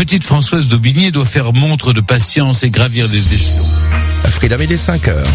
petite Françoise d'Aubigné doit faire montre de patience et gravir les échelons. À Freedom, il est 5 heures.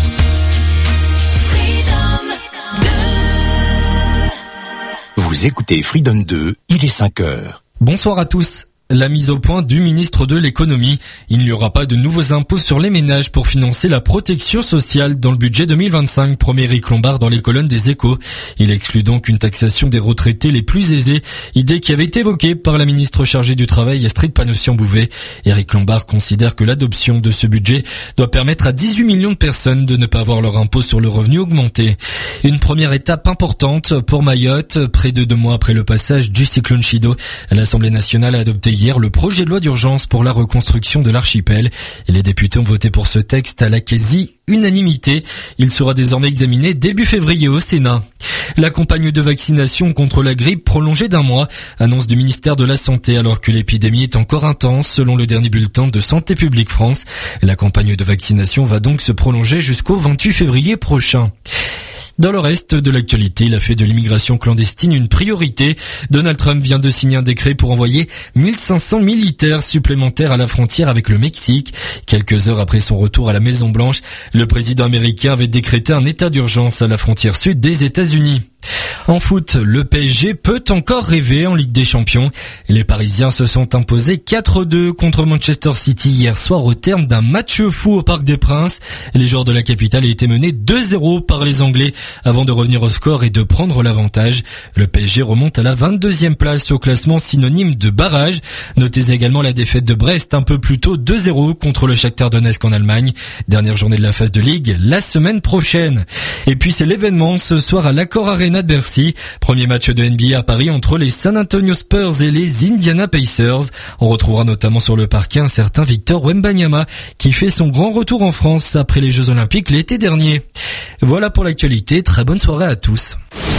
Vous écoutez Freedom 2, il est 5 heures. Bonsoir à tous. La mise au point du ministre de l'économie. Il n'y aura pas de nouveaux impôts sur les ménages pour financer la protection sociale dans le budget 2025, promet Éric Lombard dans les colonnes des Échos. Il exclut donc une taxation des retraités les plus aisés, idée qui avait été évoquée par la ministre chargée du Travail Astrid Panosyan-Bouvet. Éric Lombard considère que l'adoption de ce budget doit permettre à 18 millions de personnes de ne pas voir leur impôt sur le revenu augmenter. Une première étape importante pour Mayotte. Près de 2 mois après le passage du cyclone Chido, l'Assemblée nationale a adopté hier le projet de loi d'urgence pour la reconstruction de l'archipel. Et les députés ont voté pour ce texte à la quasi-unanimité. Il sera désormais examiné début février au Sénat. La campagne de vaccination contre la grippe prolongée d'1 mois, annonce du ministère de la Santé alors que l'épidémie est encore intense selon le dernier bulletin de Santé publique France. La campagne de vaccination va donc se prolonger jusqu'au 28 février prochain. Dans le reste de l'actualité, il a fait de l'immigration clandestine une priorité. Donald Trump vient de signer un décret pour envoyer 1500 militaires supplémentaires à la frontière avec le Mexique. Quelques heures après son retour à la Maison-Blanche, le président américain avait décrété un état d'urgence à la frontière sud des États-Unis. En foot, le PSG peut encore rêver en Ligue des Champions. Les Parisiens se sont imposés 4-2 contre Manchester City hier soir au terme d'un match fou au Parc des Princes. Les joueurs de la capitale étaient menés 2-0 par les Anglais avant de revenir au score et de prendre l'avantage. Le PSG remonte à la 22e place au classement synonyme de barrage. Notez également la défaite de Brest un peu plus tôt 2-0 contre le Shakhtar Donetsk en Allemagne. Dernière journée de la phase de Ligue la semaine prochaine. Et puis c'est l'événement ce soir à l'Accor Arena de Bercy. Premier match de NBA à Paris entre les San Antonio Spurs et les Indiana Pacers. On retrouvera notamment sur le parquet un certain Victor Wembanyama qui fait son grand retour en France après les Jeux Olympiques l'été dernier. Voilà pour l'actualité. Très bonne soirée à tous.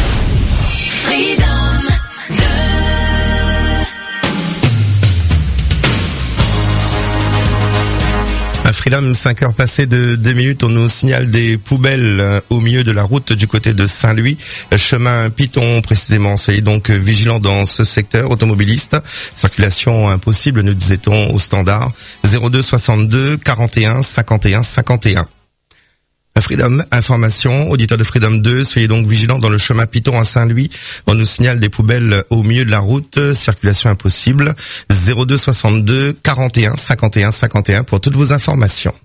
À Freedom, 5 heures passées de 2 minutes, on nous signale des poubelles au milieu de la route du côté de Saint-Louis, chemin Piton précisément. Soyez donc vigilants dans ce secteur automobiliste. Circulation impossible, nous disait-on au standard. 02 62 41 51 51. Freedom, information, auditeur de Freedom 2, soyez donc vigilants dans le chemin Piton à Saint-Louis. On nous signale des poubelles au milieu de la route, circulation impossible. 02 62 41 51 51 pour toutes vos informations.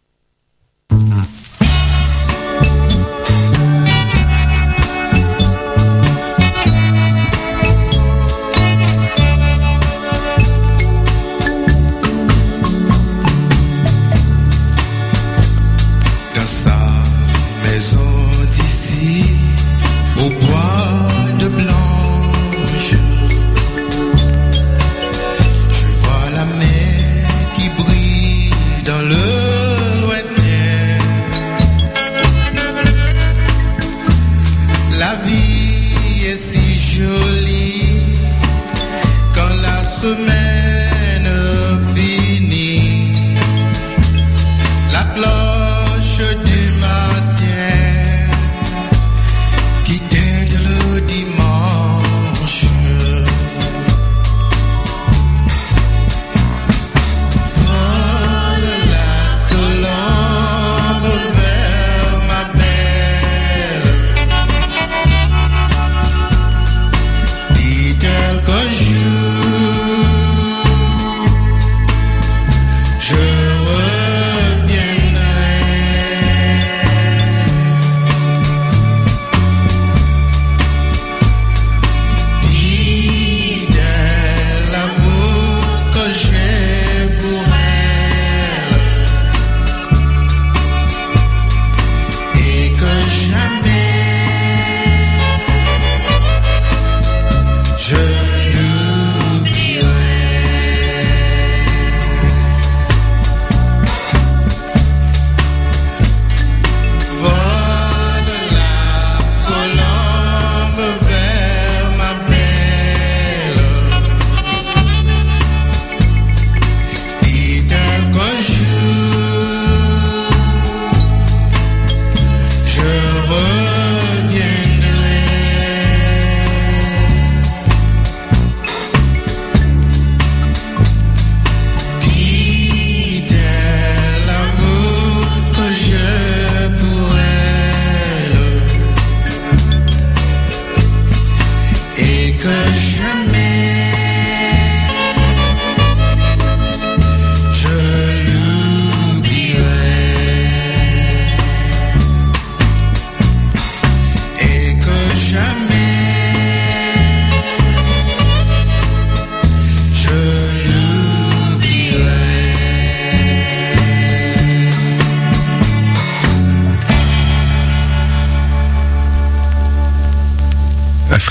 Au bois de Blanche, je vois la mer qui brille dans le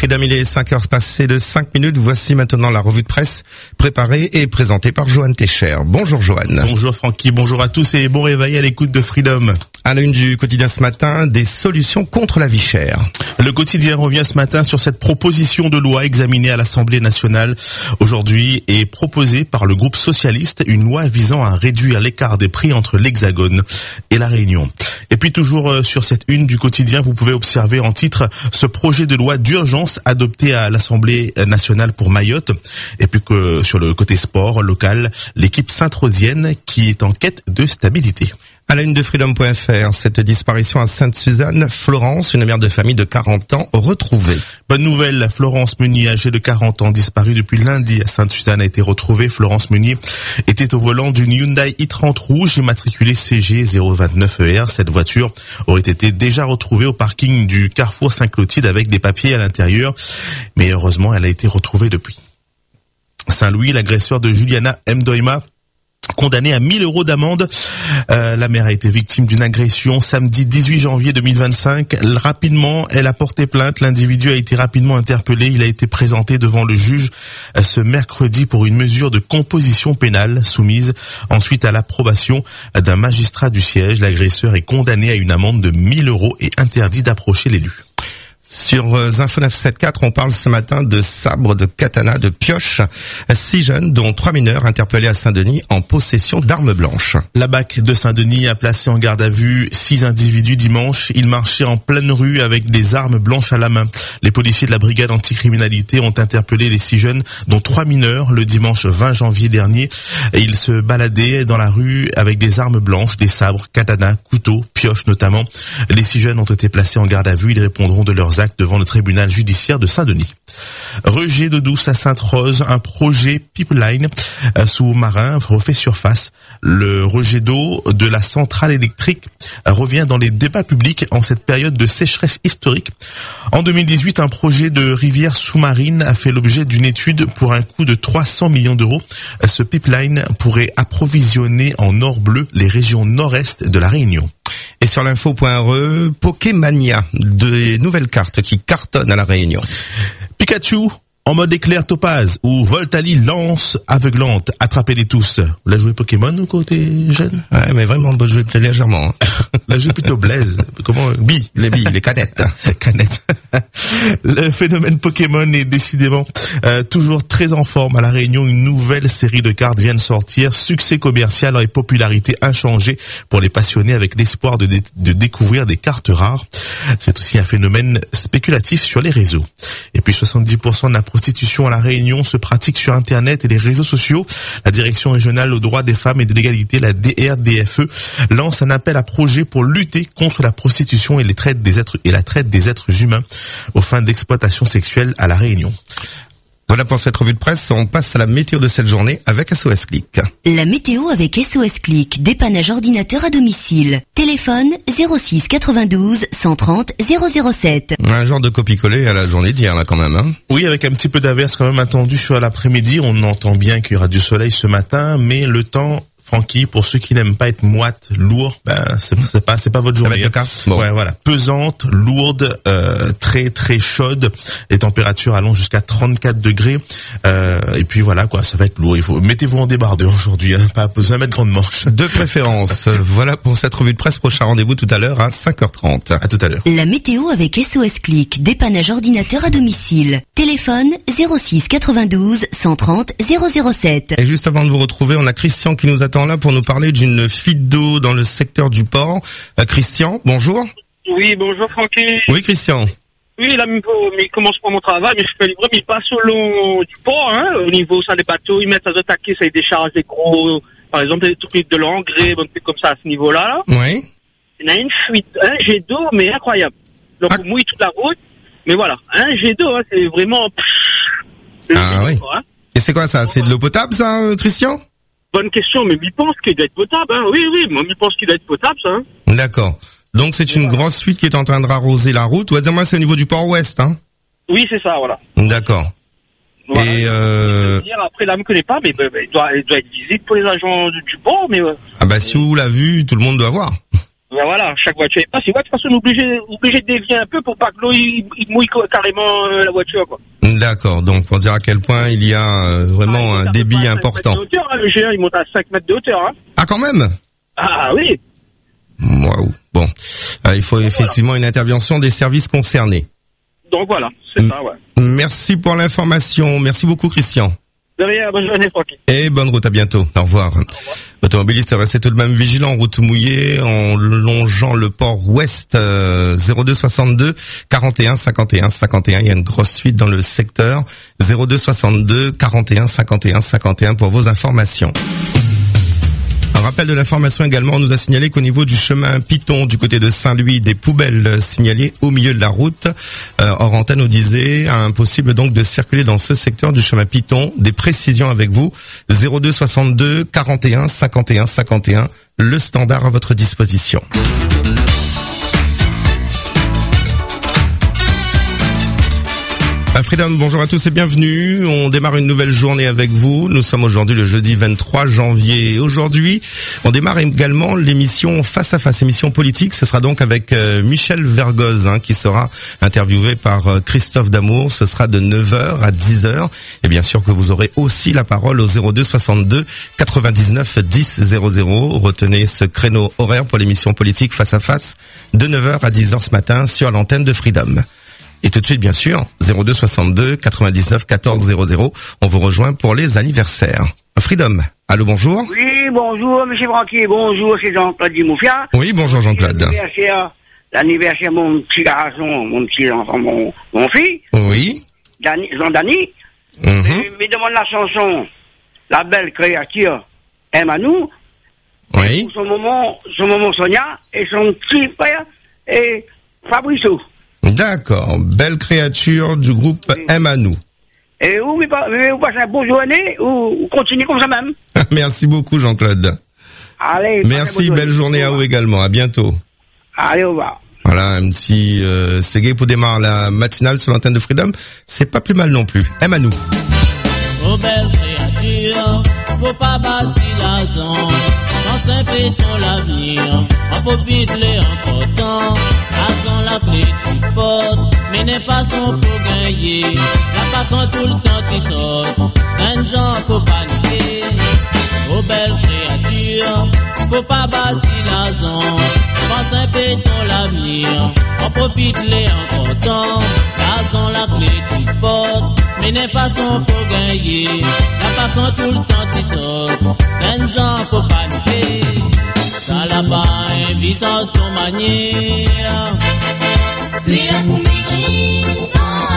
Freedom, il est 5h passées de 5 minutes. Voici maintenant la revue de presse préparée et présentée par Johan Técher. Bonjour Johan. Bonjour Francky, bonjour à tous et bon réveil à l'écoute de Freedom. À la une du quotidien ce matin, des solutions contre la vie chère. Le quotidien revient ce matin sur cette proposition de loi examinée à l'Assemblée nationale aujourd'hui et proposée par le groupe socialiste, une loi visant à réduire l'écart des prix entre l'Hexagone et la Réunion. Et puis toujours sur cette une du quotidien, vous pouvez observer en titre ce projet de loi d'urgence adopté à l'Assemblée nationale pour Mayotte. Et puis que sur le côté sport local, l'équipe sainte-rosienne qui est en quête de stabilité. À la une de Freedom.fr, cette disparition à Sainte-Suzanne, Florence, une mère de famille de 40 ans, retrouvée. Bonne nouvelle, Florence Meunier, âgée de 40 ans, disparue depuis lundi à Sainte-Suzanne, a été retrouvée. Florence Meunier était au volant d'une Hyundai i30 rouge immatriculée CG 029ER. Cette voiture aurait été déjà retrouvée au parking du Carrefour Saint-Clotilde avec des papiers à l'intérieur. Mais heureusement, elle a été retrouvée depuis. Saint-Louis, l'agresseur de Juliana Mdoima, condamné à 1 000 € d'amende. La mère a été victime d'une agression samedi 18 janvier 2025. Rapidement, elle a porté plainte. L'individu a été rapidement interpellé. Il a été présenté devant le juge ce mercredi pour une mesure de composition pénale soumise ensuite à l'approbation d'un magistrat du siège. L'agresseur est condamné à une amende de 1 000 € et interdit d'approcher l'élu. Sur Info 974, on parle ce matin de sabre, de katana, de pioche. 6 jeunes, dont 3 mineurs, interpellés à Saint-Denis en possession d'armes blanches. La BAC de Saint-Denis a placé en garde à vue 6 individus dimanche. Ils marchaient en pleine rue avec des armes blanches à la main. Les policiers de la brigade anticriminalité ont interpellé les 6 jeunes, dont 3 mineurs, le dimanche 20 janvier dernier. Ils se baladaient dans la rue avec des armes blanches, des sabres, katanas, couteaux, pioches notamment. Les 6 jeunes ont été placés en garde à vue. Ils répondront de leurs actes devant le tribunal judiciaire de Saint-Denis. Rejet d'eau douce à Sainte-Rose, un projet pipeline sous-marin refait surface. Le rejet d'eau de la centrale électrique revient dans les débats publics en cette période de sécheresse historique. En 2018, un projet de rivière sous-marine a fait l'objet d'une étude pour un coût de 300 millions d'euros. Ce pipeline pourrait approvisionner en or bleu les régions nord-est de la Réunion. Et sur l'info.re, Pokémania, des nouvelles cartes qui cartonnent à la Réunion. Pikachu en mode éclair topaz ou Voltali lance aveuglante, attrapez-les tous. Vous l'avez joué Pokémon ou côté jeune? Ouais, mais vraiment, vous jouez peut-être légèrement. Hein. Vous l'avez joué plutôt Blaise. Comment? Les canettes. Canettes. Le phénomène Pokémon est décidément toujours très en forme. À la Réunion, une nouvelle série de cartes vient de sortir. Succès commercial et popularité inchangée pour les passionnés avec l'espoir de découvrir des cartes rares. C'est aussi un phénomène spéculatif sur les réseaux. Et puis 70% de la prostitution à la Réunion se pratique sur Internet et les réseaux sociaux. La Direction régionale aux droits des femmes et de l'égalité, la DRDFE, lance un appel à projet pour lutter contre la prostitution et la traite des êtres humains aux fins d'exploitation sexuelle à la Réunion. Voilà pour cette revue de presse, on passe à la météo de cette journée avec SOS Click. La météo avec SOS Click, dépannage ordinateur à domicile. Téléphone 06 92 130 007. Un genre de copier-coller à la journée d'hier là quand même. Hein. Oui, avec un petit peu d'averse quand même attendu sur l'après-midi. On entend bien qu'il y aura du soleil ce matin, mais le temps... Francky, pour ceux qui n'aiment pas être moite, lourd, c'est pas votre journée. Bon. Ouais, voilà. Pesante, lourde, très très chaude. Les températures allant jusqu'à 34 degrés. Et puis voilà, quoi, ça va être lourd. Mettez-vous en débardeur aujourd'hui, hein, pas besoin de mettre grande manche. De préférence. Voilà pour cette revue de presse. Prochain rendez-vous tout à l'heure à 5h30. À tout à l'heure. La météo avec SOS Click, dépannage ordinateur à domicile. Téléphone 06 92 130 007. Et juste avant de vous retrouver, on a Christian qui nous attend là pour nous parler d'une fuite d'eau dans le secteur du port. Christian, bonjour. Oui, bonjour Francky. Oui, Christian. Oui, là, il commence pas mon travail, mais je fais livrer, mais il passe au long du port, hein, au niveau ça des bateaux, ils mettent à attaquer, ça ils déchargent des gros, par exemple, des trucs de l'engrais, bon, comme ça à ce niveau-là. Oui. Il y a une fuite, un jet d'eau, mais incroyable. Donc, on mouille toute la route, mais voilà, un jet d'eau, hein, c'est vraiment... oui. Quoi, hein. Et c'est quoi ça? C'est de l'eau potable, ça, Christian? Bonne question, mais il pense qu'il doit être potable, hein. Oui, moi, il pense qu'il doit être potable, ça, hein. D'accord. Donc, c'est une grosse fuite qui est en train de arroser la route. On va dire, moi, c'est au niveau du port ouest, hein. Oui, c'est ça, voilà. D'accord. Voilà. Et après, là, me connaît pas, mais il doit être visible pour les agents du port, mais ah bah, si vous l'avez vu, tout le monde doit voir. Ben voilà, chaque voiture est passe. De toute façon, on est obligé de dévier un peu pour pas que l'eau il mouille carrément la voiture, quoi. D'accord, donc pour dire à quel point il y a vraiment un débit important. De hauteur, hein, le géant, il monte à 5 mètres de hauteur. Hein. Ah, quand même. Ah oui. Waouh. Bon, il faut effectivement une intervention des services concernés. Donc voilà, c'est ça, ouais. Merci pour l'information. Merci beaucoup, Christian. De rien, bonne journée, tranquille. Et bonne route, à bientôt. Au revoir. Automobilistes, restez tout de même vigilants, route mouillée, en longeant le port ouest, 02 62 41 51 51. Il y a une grosse fuite dans le secteur. 02 62 41 51 51 pour vos informations. Un rappel de l'information également, on nous a signalé qu'au niveau du chemin Piton du côté de Saint-Louis, des poubelles signalées au milieu de la route. Hors antenne, on disait impossible donc de circuler dans ce secteur du chemin Piton. Des précisions avec vous. 02 62 41 51 51. Le standard à votre disposition. Freedom, bonjour à tous et bienvenue. On démarre une nouvelle journée avec vous. Nous sommes aujourd'hui le jeudi 23 janvier. Aujourd'hui, on démarre également l'émission Face à Face, émission politique. Ce sera donc avec Michel Vergoz qui sera interviewé par Christophe Damour. Ce sera de 9h à 10h. Et bien sûr que vous aurez aussi la parole au 02 62 99 10 00. Retenez ce créneau horaire pour l'émission politique Face à Face de 9h à 10h ce matin sur l'antenne de Freedom. Et tout de suite, bien sûr, 02 62 99 14 00. On vous rejoint pour les anniversaires. Freedom. Allô, bonjour. Oui, bonjour, monsieur Branquier. Bonjour, c'est Jean-Claude Dimoufia. Oui, bonjour Jean-Claude. L'anniversaire, mon petit garçon, mon petit enfant, mon fils. Oui. Jean-Dany. Me demande la chanson, La belle créature aime à nous. Oui. Son maman Sonia et son petit frère et Fabriceau. D'accord, belle créature du groupe Aime à nous. Et vous passez une bonne journée ou continuez comme ça même. Merci beaucoup Jean-Claude. Allez. Merci, belle journée à vous également, à bientôt. Allez, au revoir. Voilà, un petit ségay pour démarrer la matinale sur l'antenne de Freedom. C'est pas plus mal non plus. Aime à nous. Oh belle créature, faut pas passer la zone. Quand c'est fait ton l'avenir, on profite les importants. Avant la clé tu portes, mais n'est pas son pour gagner. Là pas quand tout le temps tu sors, 20 ans pour paniquer. Oh belle créature, faut pas passer la zone. Quand c'est fait ton l'avenir, on profite les importants. Avant la clé tu portes, mais n'est pas son pour gagner. Là pas quand tout le temps tu sors, 20 ans pour paniquer. Ça là-bas, un vie sans ton manière. Prière pour m'écrire sans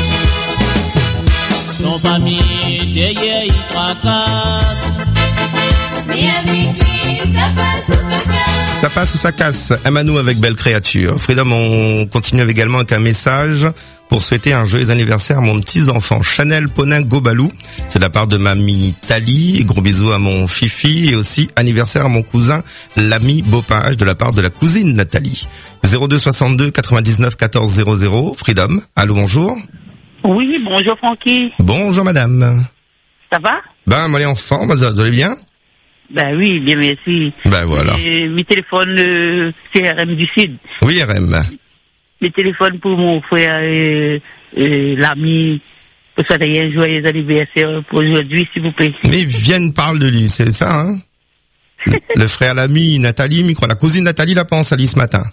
aller. Ton famille, derrière, il tracasse. Mais avec lui, ça passe ou ça casse. Ça passe ou ça casse. Aime à nous avec belle créature. Freedom, on continue également avec un message pour souhaiter un joyeux anniversaire à mon petit enfant Chanel Ponin Gobalou. C'est de la part de mamie Tali. Gros bisous à mon Fifi et aussi anniversaire à mon cousin l'ami Beaupage de la part de la cousine Nathalie. 02 62 99 14 00. Freedom. Allô, bonjour. Oui, bonjour Francky. Bonjour madame. Ça va? Ben, moi, elle est en forme, vous allez bien? Ben oui, bien merci. Ben voilà. Mes téléphones, c'est RM du Sud. Oui, RM. Mes téléphones pour mon frère l'ami, pour souhaiter un joyeux anniversaire pour aujourd'hui, s'il vous plaît. Mais vienne parle de lui, c'est ça, hein? Le frère, l'ami, Nathalie, micro, la cousine Nathalie l'a pas en salit ce matin.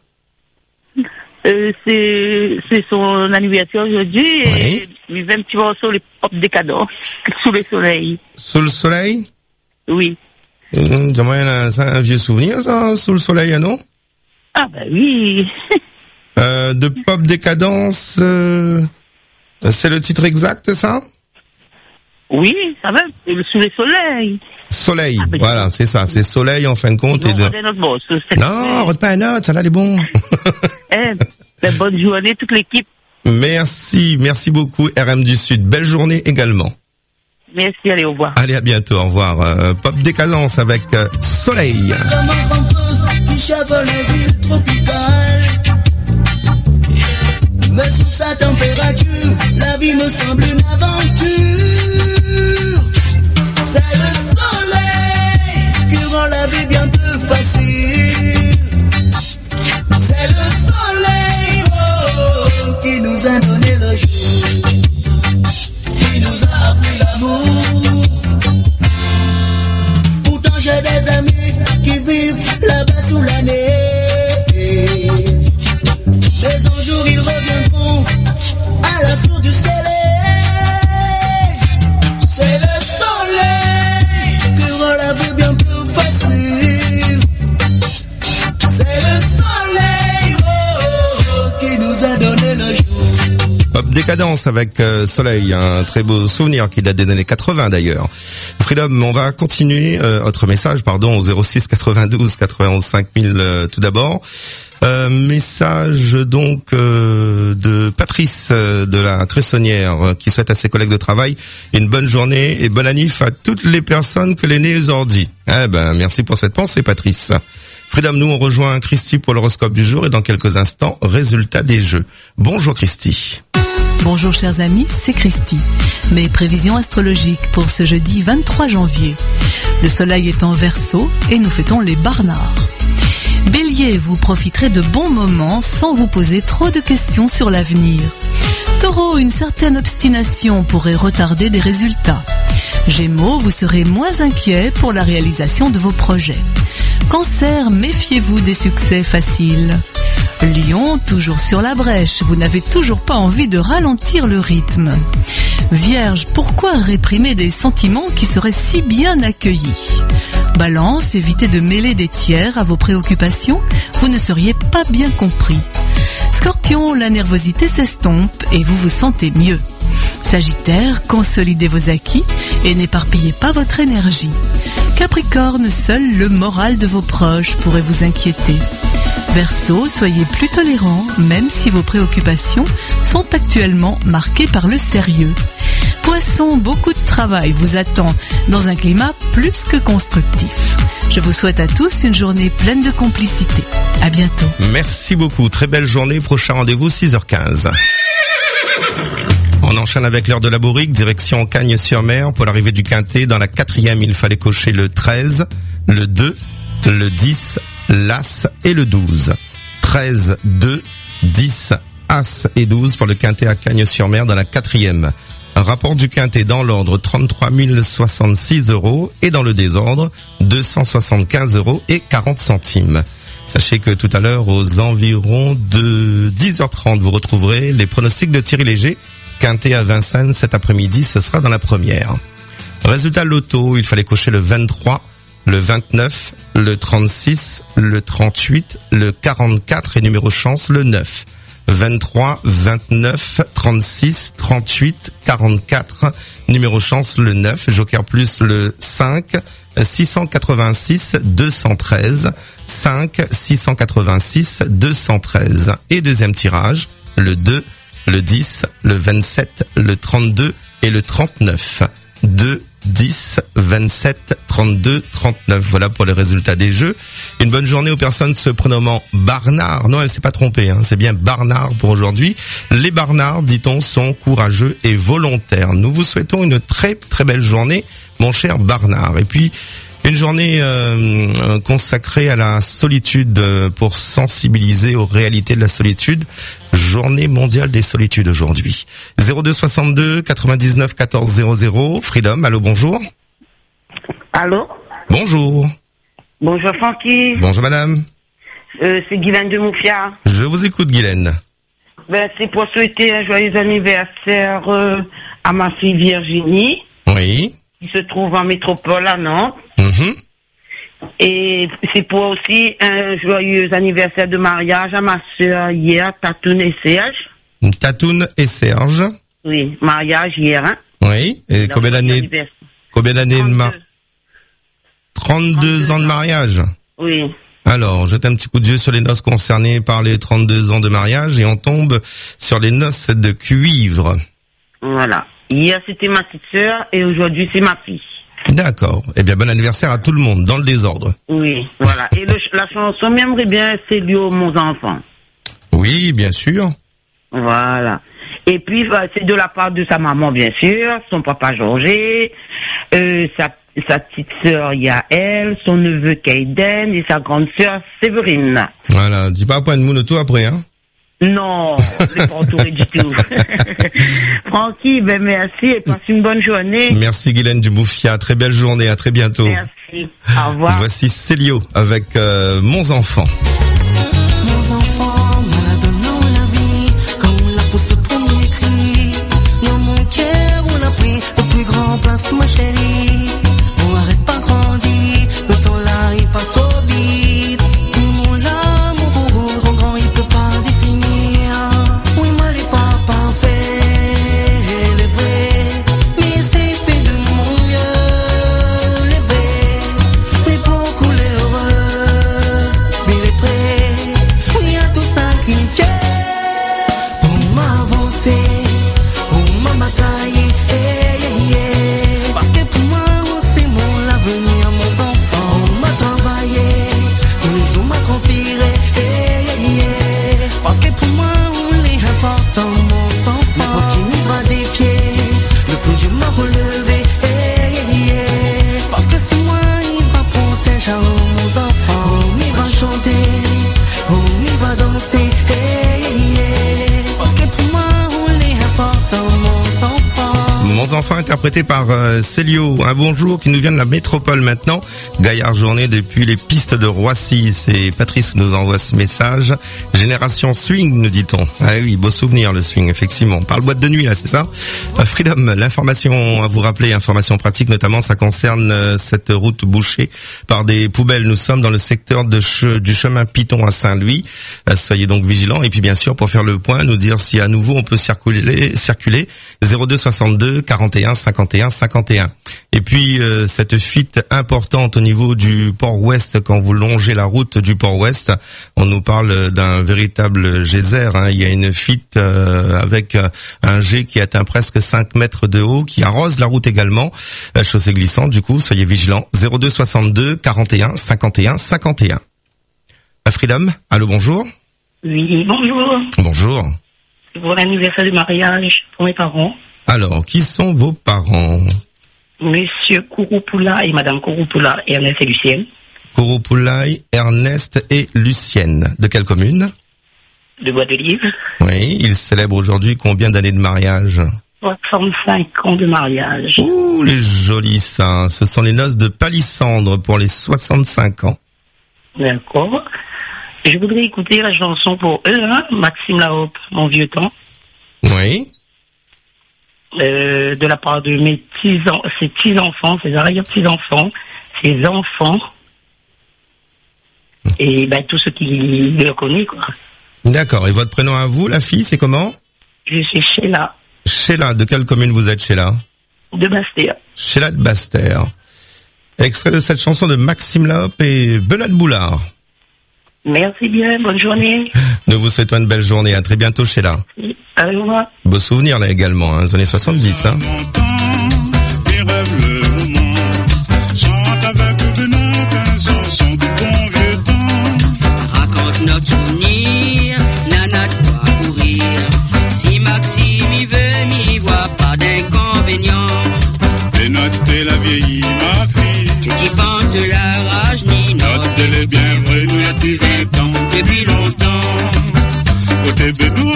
C'est son anniversaire aujourd'hui, oui. Et il va un petit morceau, les pop décadents, sous le soleil. Sous le soleil? Oui. Dis-moi, c'est un vieux souvenir, ça, sous le soleil, non? Ah, ben oui. De pop décadence, c'est le titre exact, ça? Oui, ça va, sous le soleil. Soleil, ah, ben voilà, c'est ça, c'est soleil en fin de compte. Non, et notre boss, non, rete pas un autre, ça là, elle est bon. Bonne journée, toute l'équipe. Merci beaucoup, RM du Sud. Belle journée également. Merci, allez, au revoir. Allez, à bientôt, au revoir. Pop décadence avec Soleil. Comme un grand feu qui chavole les îles tropicales. Mais sous sa température, la vie me semble une aventure. C'est le soleil qui rend la vie bien plus facile. nous a donné le jour, qui nous a appris l'amour. Pourtant j'ai des amis qui vivent là-bas sous la neige, mais un jour ils reviendront à la source du soleil. C'est le soleil qui rend la vie bien plus facile. C'est le soleil qui nous a donné le jour. Hop, Décadence avec Soleil, un très beau souvenir qui date des années 80 d'ailleurs. Freedom, on va continuer, autre message, pardon, au 06 92 91 5000 tout d'abord. Message donc de Patrice de la Cressonnière qui souhaite à ses collègues de travail une bonne journée et bonne annif à toutes les personnes que les nez ordis. Eh ben, merci pour cette pensée, Patrice. Freedom, nous on rejoint Christy pour l'horoscope du jour et dans quelques instants, résultat des jeux. Bonjour Christy. Bonjour chers amis, c'est Christy. Mes prévisions astrologiques pour ce jeudi 23 janvier. Le soleil est en Verseau et nous fêtons les Barnards. Bélier, vous profiterez de bons moments sans vous poser trop de questions sur l'avenir. Taureau, une certaine obstination pourrait retarder des résultats. Gémeaux, vous serez moins inquiet pour la réalisation de vos projets. Cancer, méfiez-vous des succès faciles. Lion, toujours sur la brèche, vous n'avez toujours pas envie de ralentir le rythme. Vierge, pourquoi réprimer des sentiments qui seraient si bien accueillis? Balance, évitez de mêler des tiers à vos préoccupations, vous ne seriez pas bien compris. Scorpion, la nervosité s'estompe et vous vous sentez mieux. Sagittaire, consolidez vos acquis et n'éparpillez pas votre énergie. Capricorne, seul le moral de vos proches pourrait vous inquiéter. Verseau, soyez plus tolérants, même si vos préoccupations sont actuellement marquées par le sérieux. Poisson, beaucoup de travail vous attend dans un climat plus que constructif. Je vous souhaite à tous une journée pleine de complicité. À bientôt. Merci beaucoup, très belle journée, prochain rendez-vous 6h15. On enchaîne avec l'heure de la bourrique, direction Cagnes-sur-Mer. Pour l'arrivée du Quintet, dans la 4e, il fallait cocher le 13, le 2, le 10, l'As et le 12. 13, 2, 10, As et 12 pour le Quintet à Cagnes-sur-Mer dans la 4e. Rapport du Quintet dans l'ordre 33 066 € et dans le désordre 275 € et 40 centimes. Sachez que tout à l'heure, aux environs de 10h30, vous retrouverez les pronostics de Thierry Léger. Quintet à Vincennes cet après-midi, ce sera dans la première. Résultat loto, il fallait cocher le 23, le 29, le 36, le 38, le 44 et numéro chance le 9. 23, 29, 36, 38, 44, numéro chance le 9, joker plus le 5, 686, 213, 5, 686, 213. Et deuxième tirage, le 2, le 10, le 27, le 32 et le 39. 2, 10, 27, 32, 39. Voilà pour les résultats des jeux. Une bonne journée aux personnes se prénommant Barnard. Non, elle s'est pas trompée, hein. C'est bien Barnard pour aujourd'hui. Les Barnards, dit-on, sont courageux et volontaires. Nous vous souhaitons une très très belle journée, mon cher Barnard. Et puis, une journée consacrée à la solitude pour sensibiliser aux réalités de la solitude. Journée mondiale des solitudes aujourd'hui. 02 62 99 14 00. Freedom, allô, bonjour. Allô? Bonjour. Bonjour Francky. Bonjour madame. C'est Guylaine de Moufia. Je vous écoute Guylaine. C'est pour souhaiter un joyeux anniversaire à ma fille Virginie. Oui. Qui se trouve en métropole à Nantes. Et c'est pour aussi un joyeux anniversaire de mariage à ma sœur hier, Tatoune et Serge. Tatoune et Serge. Oui, mariage hier. Hein. Oui. Et combien d'années de 32 ans de mariage. Oui. Alors, jette un petit coup d'yeux sur les noces concernées par les 32 ans de mariage et on tombe sur les noces de cuivre. Voilà. Hier, c'était ma petite sœur et aujourd'hui, c'est ma fille. D'accord. Eh bien, bon anniversaire à tout le monde, dans le désordre. Oui, voilà. Et la chanson, j'aimerais bien, c'est lui aux mon enfant. Oui, bien sûr. Voilà. Et puis, c'est de la part de sa maman, bien sûr, son papa Georges, sa petite sœur Yael, son neveu Kaiden et sa grande sœur Séverine. Voilà. Dis pas à point de moune tout après, hein. Non, je n'ai pas entouré du tout. Francky, ben merci et passe une bonne journée. Merci Guylaine Duboufia, très belle journée, à très bientôt. Merci, au revoir. Voici Célio avec Mon enfant. Mon enfant, maladonnant la vie, quand on la pousse au premier cri. Dans mon cœur, on a pris le plus grand place, ma chérie. On arrête pas grandir, le temps là, il passe trop vite. Mon âme, mon beau, trop grand, il peut pas définir. Oui, moi, les papas fait les vrais, mais c'est fait de mon mieux, les vrais. Mais beaucoup les heureuses, mais les prêts. Oui, à tout sacrifier pour m'avancer, pour ma bataille. Parce que pour moi, c'est mon l'avenir, mon enfant. On m'a travaillé, tous les jours m'a transpiré. Parce que pour moi, on est important, mon enfant. N'importe qui m'y va défier, le plus dur m'a relevé. Parce que c'est moi, il va protéger mon enfant. On y va chanter, on y va danser. Parce que pour moi, on est important, mon enfant. Mon enfant interprété par Célio. Un bonjour qui nous vient de la métropole maintenant. Gaillard journée depuis les pistes de Roissy. C'est Patrice qui nous envoie ce message. Génération swing, nous dit-on. Ah oui, beau souvenir le swing, effectivement. On parle boîte de nuit là, c'est ça? Freedom, l'information à vous rappeler, information pratique notamment, ça concerne cette route bouchée par des poubelles. Nous sommes dans le secteur du chemin Piton à Saint-Louis. Soyez donc vigilants. Et puis bien sûr, pour faire le point, nous dire si à nouveau on peut circuler 02 62 41 51 51. Et puis cette fuite importante au niveau du port-ouest, quand vous longez la route du port-ouest, on nous parle d'un véritable geyser. Il y a une fuite avec un jet qui atteint presque 5 mètres de haut, qui arrose la route également. Chaussée glissante, du coup, soyez vigilants. 02 62 41 51 51. Freedom, allô, bonjour. Oui, bonjour. Bonjour. C'est pour l'anniversaire du mariage pour mes parents. Alors, qui sont vos parents? Monsieur Kouroupoula et Madame Kouroupoula, Ernest et Lucienne. Kouroupoulaï, Ernest et Lucienne. De quelle commune? De Bois de Livre. Oui, ils célèbrent aujourd'hui combien d'années de mariage? 65 ans de mariage. Ouh, les jolis ça. Ce sont les noces de palissandre pour les 65 ans. D'accord. Je voudrais écouter la chanson pour eux, Maxime Lahope, Mon vieux temps. Oui. De la part de mes ses petits-enfants, ses arrière-petits-enfants, ses enfants, et ben tous ceux qui le connaissent, quoi. D'accord. Et votre prénom à vous, la fille, c'est comment? Je suis Sheila. Sheila, de quelle commune vous êtes, Sheila? De Bastia. Sheila de Bastia. Extrait de cette chanson de Maxime Lahope et Benoît Boulard. Merci bien, bonne journée. Nous vous souhaitons une belle journée. À très bientôt, Sheila. Au revoir. Beau souvenir, là, également, les années 70, Raconte notre souvenir, nana de quoi courir. Si Maxime y veut, m'y voit pas d'inconvénient. Et note la vieillie, ma fille. Tu t'y penses de la rage, ni note les bien vrai, nous y a depuis 20 ans. Depuis longtemps. Côté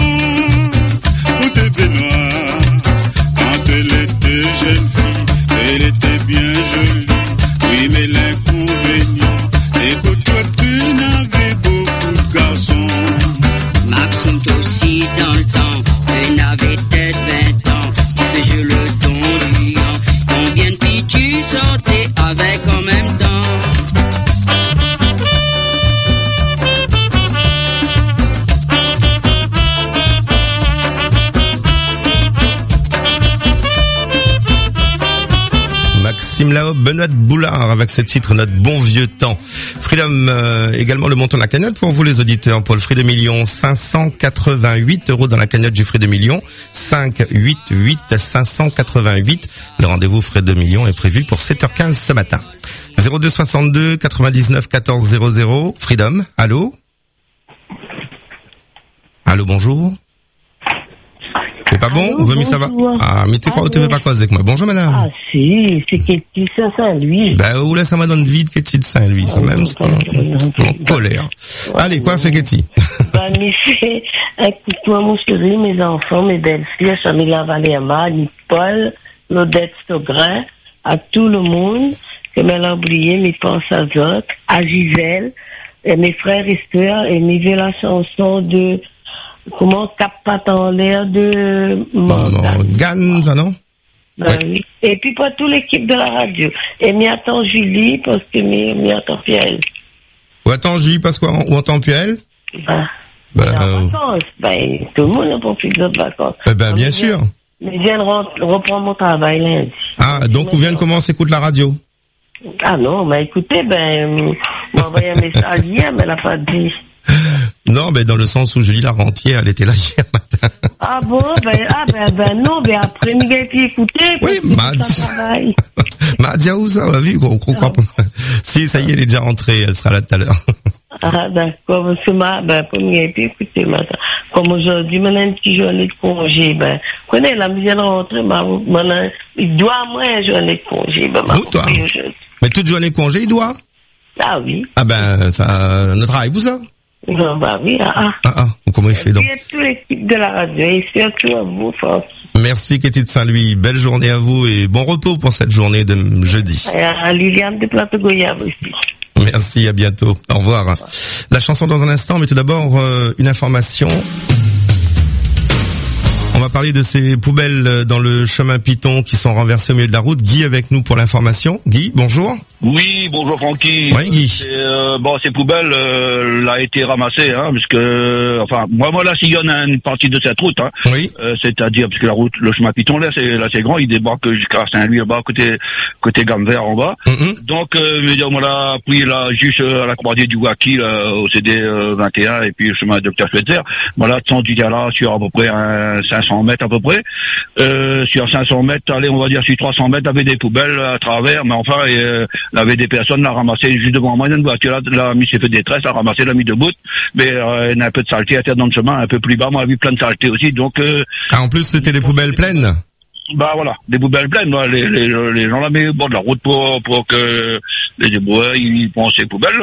Benoît, quand elle était jeune fille, elle était bien jolie. Oui, mais l'inconvénient, c'est que toi tu n'avais beaucoup de garçons. Maxime aussi dans le temps, tu n'avais peut-être 20 ans. Tu fais le don riant. Combien de filles tu sortais avec en même temps? Maxime Lahope, Benoît Boulard avec ce titre Notre bon vieux temps. Freedom, également le montant de la cagnotte pour vous les auditeurs. Pour le Free de Million, 588 € dans la cagnotte du Free de Million. 588 588. Le rendez-vous Free de Million est prévu pour 7h15 ce matin. 02 62 99 14 00. Freedom, allô? Allô, bonjour. C'est pas bon? Allô, Ça va? bonjour. Ah, mais tu crois que tu veux pas causer avec moi? Bonjour, madame. Ah, si, c'est Ketty Saint-Louis. Ben, où là, ça m'a donné vide, Ketty de Saint-Louis, ça même, c'est en colère. Allez, quoi fait Ketty? Ben, m'y fait, écoute-moi, mon chéri, mes enfants, mes belles-filles, Chamila Valéama, Paul, Claudette Stogrin, à tout le monde, que m'elle a oublié, mes pense à Zoc, à Gisèle, et mes frères et sœurs, et m'y fait la chanson de, comment, Cap Pat en l'air de Morgane, ça non? Ben oui. Et puis pour toute l'équipe de la radio. Et m'y attend Julie, parce que m'y attend Pierre. Ou attends Julie, parce quoi? Ou attends Pierre? En vacances. Ben, tout le monde n'a pas plus de vacances. Bien sûr. Mais je viens de reprendre mon travail lundi. Ah, donc on vient de commencer à écouter la radio? Ah non, mais écoutez, m'a envoyé un message hier, mais elle n'a pas dit. Non, dans le sens où Julie la rentière, elle était là hier matin. Ah bon, non, après, Miguel, puis écoutez, oui, Madia, où ça, on a vu, on croit pas. Si, ça y est, elle est déjà rentrée, elle sera là tout à l'heure. Ah, d'accord, parce que pour Miguel, puis écoutez, comme aujourd'hui, maintenant, une petite journée de congé, connais, la musique de rentrer, il doit moins une journée de congé, où, toi? Mais toute journée de congé, il doit? Ah oui. Ah ça, notre travail, vous ça? Non, oui, comment il fait donc? Et toute l'équipe de la radio, et surtout à vous, Franck. Merci, Ketty de Saint-Louis. Belle journée à vous et bon repos pour cette journée de jeudi. Et à Liliane de Plateau Goyave aussi. Merci, à bientôt. Au revoir. La chanson dans un instant, mais tout d'abord, une information. On va parler de ces poubelles dans le chemin Piton qui sont renversées au milieu de la route. Guy avec nous pour l'information. Guy, bonjour. Oui, bonjour Francky. Oui, Guy. Ces poubelles a été ramassées, parce que, moi là, s'il y en a une partie de cette route, oui. C'est-à-dire parce que la route, le chemin Piton là, c'est grand, il débarque jusqu'à Saint-Louis là-bas, côté Gamme-Vert en bas. Donc, on l'a pris là juste à la croisée du Waki, là, au CD 21 et puis le chemin Docteur Schweitzer. Voilà, tendu là sur à peu près 500 mètres à peu près. Sur 500 mètres, allez, on va dire sur 300 mètres, il y avait des poubelles à travers, mais enfin, il y avait des personnes l'a ramassé juste devant moi, une voiture l'a mis, s'est fait détresse, l'a ramassé, l'a mis debout, mais il y a un peu de saleté à terre dans le chemin, un peu plus bas, moi j'ai vu plein de saleté aussi, donc... en plus c'était des poubelles pleines? Voilà, des poubelles pleines, les gens là mis au bord de la route pour que les déboueurs, ils pensent ces poubelles,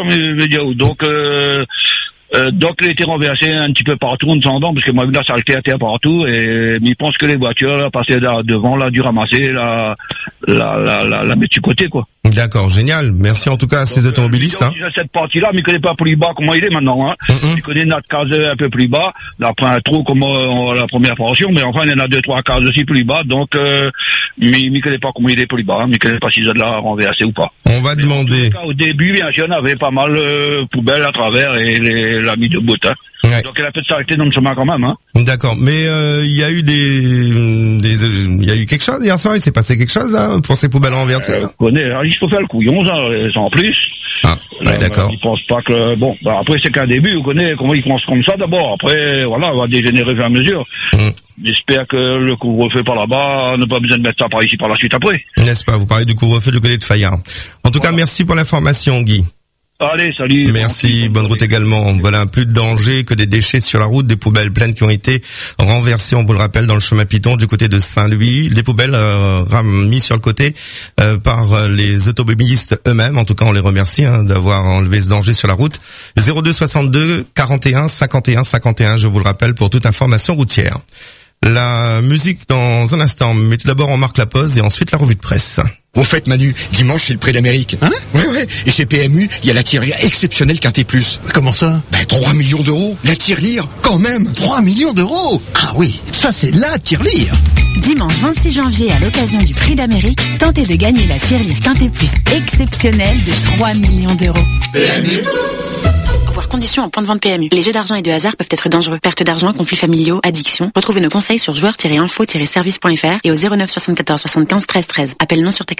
donc il a été renversé un petit peu partout en descendant, parce que moi, là, ça a été à terre partout, mais ils pensent que les voitures, là, passaient là, devant, là, dû ramasser, la mettre sur côté, quoi. D'accord, génial. Merci en tout cas à ces automobilistes, Cette partie-là, mais il connaît pas plus bas comment il est maintenant, Il connaît notre case un peu plus bas, là, après un trou comme la première portion, mais enfin, il y en a 2-3 cases aussi plus bas, donc, mais il connaît pas comment il est plus bas, il connaît pas s'ils ont de la renversé ou pas. On va demander. Au début, bien sûr, on avait pas mal poubelles à travers et l'a mis debout, Ouais. Donc elle a peut-être s'arrêter dans le chemin quand même, D'accord, mais il y a eu il y a eu quelque chose hier soir, il s'est passé quelque chose là pour ces poubelles renversées. Il faut faire le couillon, ça, en plus. Ah, ouais, d'accord. Ils pensent pas que après c'est qu'un début, vous connaissez comment ils pensent comme ça d'abord. Après, voilà, on va dégénérer au fur et à mesure. J'espère que le couvre-feu par là-bas, on n'a pas besoin de mettre ça par ici par la suite après. N'est-ce pas? Vous parlez du couvre-feu du côté de Fayard. En tout cas, merci pour l'information, Guy. Allez, salut. Merci, bonne route également. Voilà, plus de danger que des déchets sur la route, des poubelles pleines qui ont été renversées, on vous le rappelle, dans le chemin Piton du côté de Saint-Louis. Des poubelles mises sur le côté par les automobilistes eux-mêmes. En tout cas, on les remercie d'avoir enlevé ce danger sur la route. 02 62 41 51 51, je vous le rappelle, pour toute information routière. La musique dans un instant, mais tout d'abord on marque la pause et ensuite la revue de presse. Au fait, Manu, dimanche c'est le Prix d'Amérique. Ouais. Et chez PMU, il y a la tirelire exceptionnelle Quintet Plus. Comment ça? 3 millions d'euros. La tirelire, quand même. 3 millions d'euros. Ah oui, ça c'est la tirelire. Dimanche 26 janvier, à l'occasion du Prix d'Amérique, tentez de gagner la tirelire Quintet Plus exceptionnelle de 3 millions d'euros. PMU. Voir conditions en point de vente PMU. Les jeux d'argent et de hasard peuvent être dangereux. Perte d'argent, conflits familiaux, addiction. Retrouvez nos conseils sur joueurs-info-service.fr et au 09 74 75 13 13. Appel non surtaxé.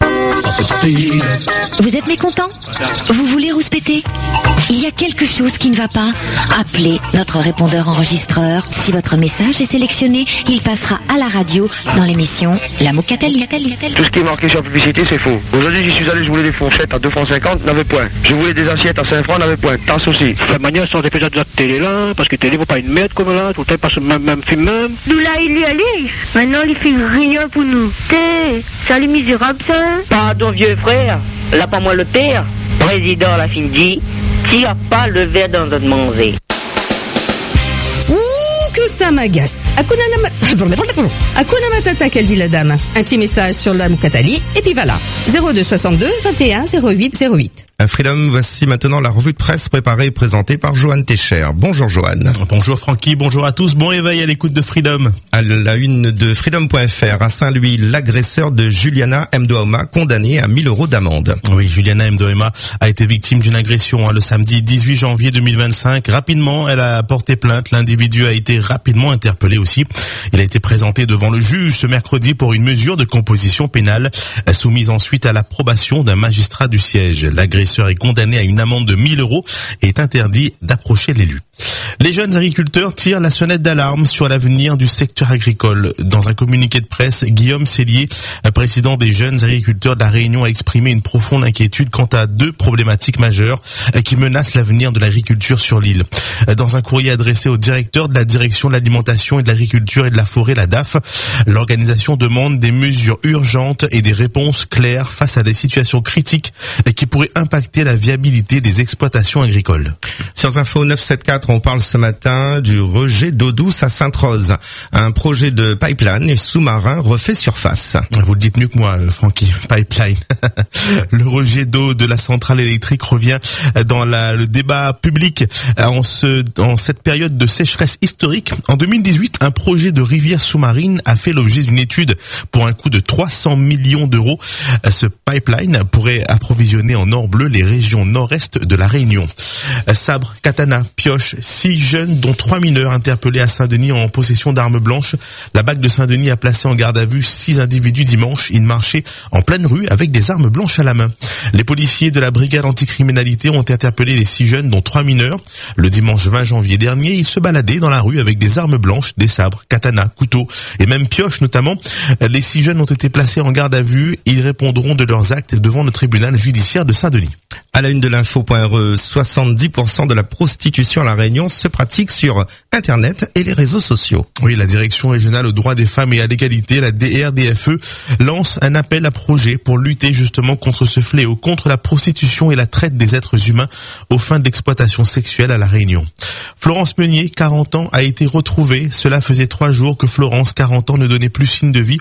Vous êtes mécontent? Vous voulez rouspéter? Il y a quelque chose qui ne va pas? Appelez notre répondeur enregistreur. Si votre message est sélectionné, il passera à la radio dans l'émission La Mocatali. Tout ce qui est marqué sur la publicité, c'est faux. Aujourd'hui, j'y suis allé, je voulais des fourchettes à 2,50 francs, n'avait point. Je voulais des assiettes à 5 francs, n'avait point. Tasse aussi. La manière, sans déjà de la télé là, parce que télé vaut pas une merde comme là, tout le temps, passe le même film même. Nous là, il y allait. Maintenant, il fait rien pour nous. Ça les misérables, ça. Pardon, vieux frère. Là, pas moi le père. Président, la fin dit, tire pas le verre dans notre manger. Que ça m'agace. Hakuna Matata, qu'elle dit la dame. Un petit message sur la Mukatali, et puis voilà. 02 62 21 08 08. Freedom, voici maintenant la revue de presse préparée et présentée par Johan Techer. Bonjour Johan. Bonjour Francky, bonjour à tous. Bon réveil à l'écoute de Freedom. À la une de Freedom.fr, à Saint-Louis, l'agresseur de Juliana Mdoama condamné à 1 000 € d'amende. Oui, Juliana Mdoama a été victime d'une agression le samedi 18 janvier 2025. Rapidement, elle a porté plainte. L'individu a été rapidement interpellé aussi. Il a été présenté devant le juge ce mercredi pour une mesure de composition pénale soumise ensuite à l'approbation d'un magistrat du siège. L'agresseur est condamné à une amende de 1 000 € et est interdit d'approcher l'élu. Les jeunes agriculteurs tirent la sonnette d'alarme sur l'avenir du secteur agricole. Dans un communiqué de presse, Guillaume Cellier, président des jeunes agriculteurs de la Réunion, a exprimé une profonde inquiétude quant à 2 problématiques majeures qui menacent l'avenir de l'agriculture sur l'île. Dans un courrier adressé au directeur de la direction de l'alimentation et de l'agriculture et de la forêt, la DAF, l'organisation demande des mesures urgentes et des réponses claires face à des situations critiques qui pourraient impacter la viabilité des exploitations agricoles. Sur Info 974, on parle ce matin du rejet d'eau douce à Sainte-Rose. Un projet de pipeline sous-marin refait surface. Vous le dites mieux que moi, Francky. Pipeline. Le rejet d'eau de la centrale électrique revient dans le débat public en cette période de sécheresse historique. En 2018, un projet de rivière sous-marine a fait l'objet d'une étude pour un coût de 300 millions d'euros. Ce pipeline pourrait approvisionner en or bleu les régions nord-est de la Réunion. Sabre, katana, pioche, 6 jeunes dont 3 mineurs interpellés à Saint-Denis en possession d'armes blanches. La BAC de Saint-Denis a placé en garde à vue 6 individus dimanche. Ils marchaient en pleine rue avec des armes blanches à la main. Les policiers de la brigade anticriminalité ont interpellé les 6 jeunes dont 3 mineurs. Le dimanche 20 janvier dernier, ils se baladaient dans la rue avec des armes blanches, des sabres, katanas, couteaux et même pioches notamment. Les 6 jeunes ont été placés en garde à vue. Ils répondront de leurs actes devant le tribunal judiciaire de Saint-Denis. À la une de l'info.re, 70% de la prostitution à La Réunion se pratique sur Internet et les réseaux sociaux. Oui, la Direction régionale aux droits des femmes et à l'égalité, la DRDFE, lance un appel à projet pour lutter justement contre ce fléau, contre la prostitution et la traite des êtres humains aux fins d'exploitation sexuelle à La Réunion. Florence Meunier, 40 ans, a été retrouvée. Cela faisait 3 jours que Florence, 40 ans, ne donnait plus de signe de vie.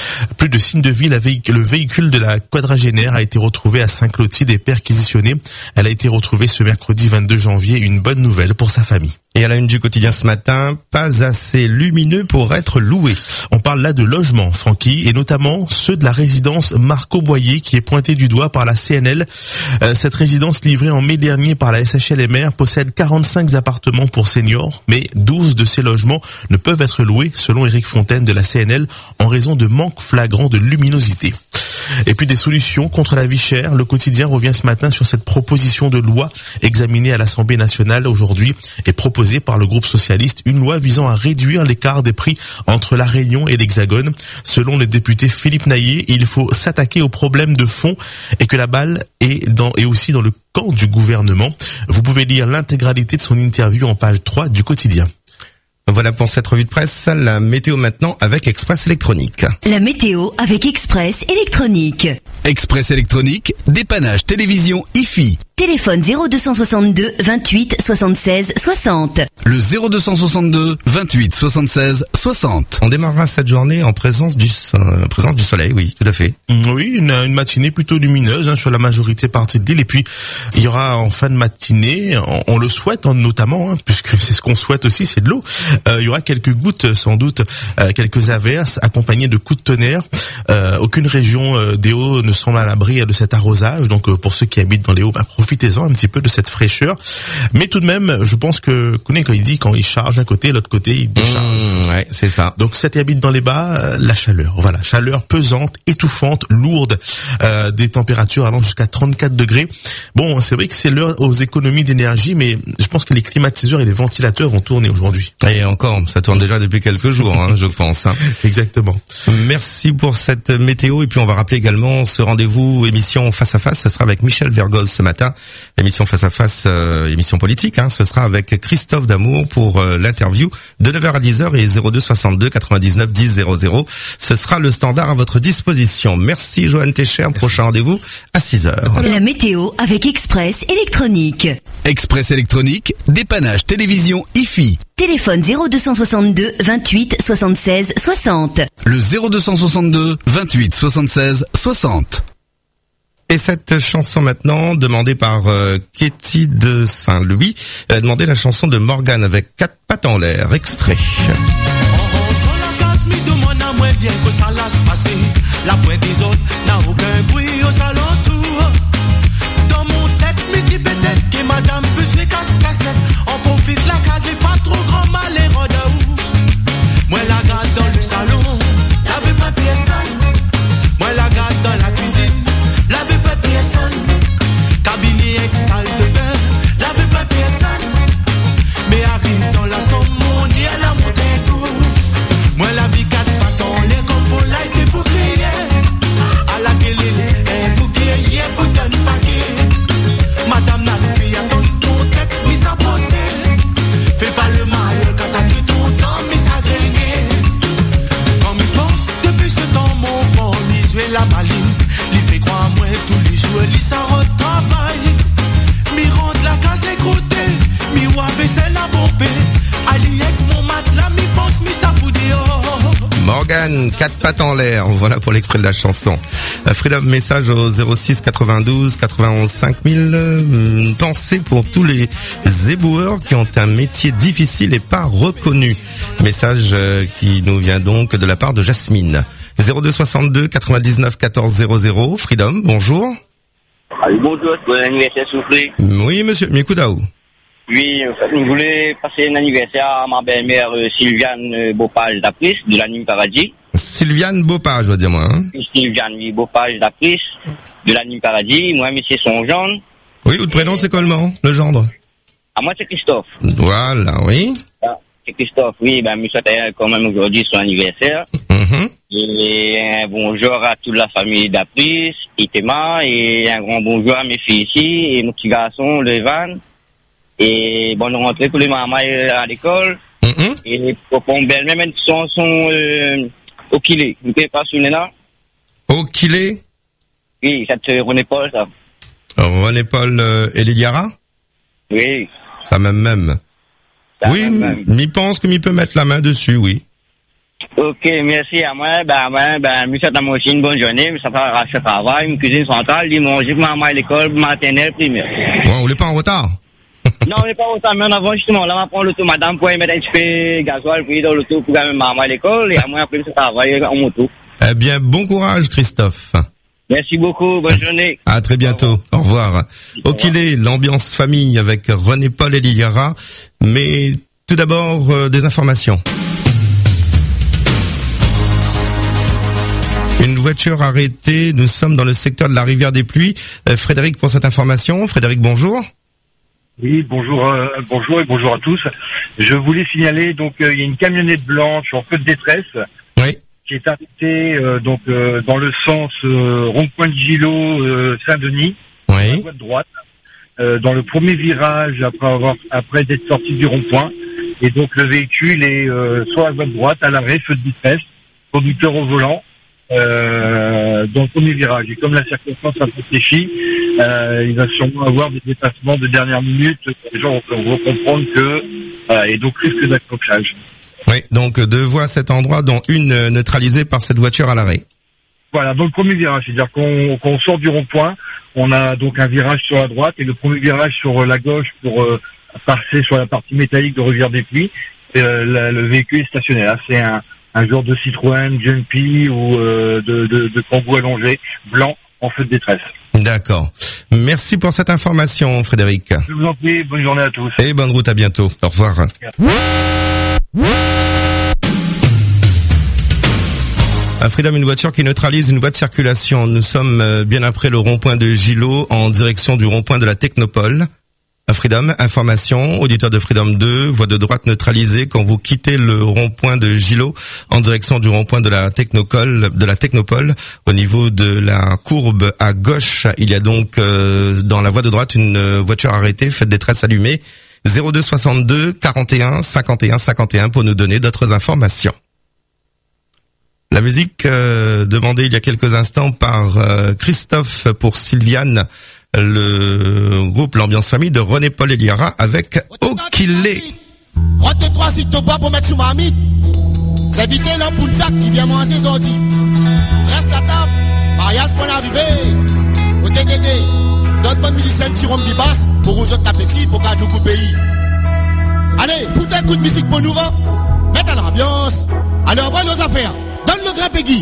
Le véhicule de la quadragénaire a été retrouvé à Saint-Clotilde et perquisitionné. Elle a été retrouvée ce mercredi 22 janvier. Une bonne nouvelle pour sa famille. Et à la une du quotidien ce matin, pas assez lumineux pour être loué. On parle là de logements, Francky, et notamment ceux de la résidence Marco Boyer qui est pointée du doigt par la CNL. Cette résidence livrée en mai dernier par la SHLMR possède 45 appartements pour seniors, mais 12 de ces logements ne peuvent être loués selon Éric Fontaine de la CNL en raison de manque flagrant de luminosité. Et puis des solutions contre la vie chère. Le quotidien revient ce matin sur cette proposition de loi examinée à l'Assemblée nationale aujourd'hui et proposée par le groupe socialiste, une loi visant à réduire l'écart des prix entre la Réunion et l'Hexagone. Selon le député Philippe Naillet, il faut s'attaquer aux problèmes de fond et que la balle est aussi dans le camp du gouvernement. Vous pouvez lire l'intégralité de son interview en page 3 du quotidien. Voilà pour cette revue de presse. La météo maintenant avec Express Électronique. La météo avec Express Électronique. Express Électronique, dépannage télévision IFI. Téléphone 0262 28 76 60. Le 0262 28 76 60. On démarrera cette journée en présence du soleil, oui, tout à fait. Oui, une matinée plutôt lumineuse sur la majorité partie de l'île. Et puis, il y aura en fin de matinée, on le souhaite notamment, puisque c'est ce qu'on souhaite aussi, c'est de l'eau. Il y aura quelques gouttes, sans doute, quelques averses accompagnées de coups de tonnerre. Aucune région des Hauts ne semble à l'abri de cet arrosage. Donc, pour ceux qui habitent dans les Hauts, profitez profitez-en un petit peu de cette fraîcheur. Mais tout de même, je pense que quand il charge d'un côté, l'autre côté, il décharge. Ouais, c'est ça. Donc, ça qui habite dans les bas, la chaleur. Voilà, chaleur pesante, étouffante, lourde, des températures allant jusqu'à 34 degrés. Bon, c'est vrai que c'est l'heure aux économies d'énergie, mais je pense que les climatiseurs et les ventilateurs vont tourner aujourd'hui. Et encore, ça tourne déjà depuis quelques jours, je pense. Exactement. Merci pour cette météo. Et puis, on va rappeler également ce rendez-vous émission Face à Face. Ce sera avec Michel Vergoz ce matin. Émission Face à Face, émission politique. Ce sera avec Christophe Damour pour l'interview de 9h à 10h et 02 62 99 10 00. Ce sera le standard à votre disposition. Merci Johan Técher. Prochain rendez-vous à 6h. La météo avec Express Électronique. Express Électronique, dépannage télévision IFI. Téléphone 0262 28 76 60. Le 0262 28 76 60. Et cette chanson maintenant, demandée par Katie de Saint-Louis, elle a demandé la chanson de Morgane avec 4 pattes en l'air, extrait. Bien que ça laisse passer, la pointe des autres n'a aucun bruit aux alentours. Dans mon tête, me dit peut-être que madame veut jouer casse-cassette. On profite la case, n'est pas trop grand mal et où. Moi la garde dans le salon, lave papier sale. Moi la garde dans la cuisine, lave papier sale. Cabinet avec salle de bain, lave papier sale. Mais arrive dans la somme, mon dieu, la montagne court. Moi la vie 4 pattes en l'air comme pour like et bouclier. À la gueule, un bouclier, pour donner paquet. Madame n'a fille, attends ton tête, mise à brosser. Fais pas le mal, quand t'as pris ton temps, mise à grigner. Comme il pense, depuis ce temps, mon fond, il joue la maline. Il fait croire moi tous les jours, il s'en retravaille. Mi rentre la case écroutée, mi ouave c'est la bombée. Ali avec mon matelas, mi pense, mi ça fout dehors. Morgane, 4 pattes en l'air. Voilà pour l'extrait de la chanson. Freedom, message au 06 92 91 5000. Pensez pour tous les éboueurs qui ont un métier difficile et pas reconnu. Message qui nous vient donc de la part de Jasmine. 02 62 99 14 00. Freedom, bonjour. Allez, bonjour, bon anniversaire, s'il vous plaît. Oui, monsieur, Mikoudao. Oui, en fait, je voulais passer un anniversaire à ma belle-mère Sylviane Beaupage d'Apris, de l'anime Paradis. Sylviane Beaupage, je veux dire moi. Sylviane Beaupage d'Apris, de l'anime Paradis. Moi, monsieur son gendre. Oui, votre prénom c'est comment, le gendre? À moi, c'est Christophe. Voilà, oui. Ah, c'est Christophe, oui, monsieur a quand même aujourd'hui son anniversaire. Et un bonjour à toute la famille d'Apris, Itema, et un grand bonjour à mes filles ici, et mon petit garçon, Levan. Et bonne rentrée pour les mamans à l'école. Et pour mon belle-mère, sont au Kilé. Vous pouvez pas souvenir là? Au Kilé? Oui, c'est René Paul, ça. René Paul et Lydiara? Oui. Ça même. Ça oui, m'y pense que m'y peut mettre la main dessus, oui. Ok, merci à moi. Monsieur a aussi une bonne journée. Ça va à ce travail, une cuisine centrale, dimanche, maman à l'école, maternelle, primaire. Bon, on n'est pas en retard? Non, on n'est pas en retard, mais en avant, justement. Là, on va prendre l'auto, madame, pour y mettre un petit peu gasoil, puis dans l'auto, pour gagner maman à l'école, et à moi, après, ce travail en moto. Eh bien, bon courage, Christophe. Merci beaucoup, bonne journée. À très bientôt, au revoir. Au Kilé, l'ambiance famille avec René Paul et Lydiara. Mais tout d'abord, des informations. Une voiture arrêtée, nous sommes dans le secteur de la Rivière des Pluies. Frédéric pour cette information. Frédéric, bonjour. Oui, bonjour et bonjour à tous. Je voulais signaler, donc, il y a une camionnette blanche en feu de détresse. Oui. Qui est arrêtée, dans le sens, rond-point de Gillot, Saint-Denis. Oui. À la voie de droite. Dans le premier virage, après d'être sorti du rond-point. Et donc, le véhicule est, sur la voie de droite, à l'arrêt, feu de détresse, conducteur au volant. Dans le premier virage. Et comme la circonstance a réfléchi, il va sûrement avoir des dépassements de dernière minute. Les gens vont comprendre que, et donc risque d'accrochage. Oui, donc 2 voies à cet endroit, dont une neutralisée par cette voiture à l'arrêt. Voilà, dans le premier virage, c'est-à-dire qu'on sort du rond-point, on a donc un virage sur la droite et le premier virage sur la gauche pour passer sur la partie métallique de Rivière des Pluies. Le véhicule est stationné là, c'est un genre de Citroën Jumpy ou de Kangoo allongé, blanc, en feu de détresse. D'accord. Merci pour cette information, Frédéric. Je vous en prie, bonne journée à tous. Et bonne route, à bientôt. Au revoir. À Freedom, une voiture qui neutralise une voie de circulation. Nous sommes bien après le rond-point de Gillot, en direction du rond-point de la Technopole. À Freedom, information, auditeur de Freedom 2, voie de droite neutralisée quand vous quittez le rond-point de Gillot en direction du rond-point de la Technopole. Au niveau de la courbe à gauche, il y a donc dans la voie de droite une voiture arrêtée, faites détresse allumée. 02 62 41 51 51 pour nous donner d'autres informations. La musique demandée il y a quelques instants par Christophe pour Sylviane, le groupe L'Ambiance Famille de René-Paul Eliara avec Okilé. Rote-toi si te bois pour mettre sous ma mythe. C'est vite l'ampoule-sac qui vient manger ses ordi. Reste la table, mariage pour l'arrivée. Au TTT, d'autres bonnes musiciens qui rompt basse pour aux autres l'appétit pour garder le pays. Allez, foutez un coup de musique pour nous, va. Mettez l'ambiance. Allez, envoie nos affaires. Donne le grand Peggy.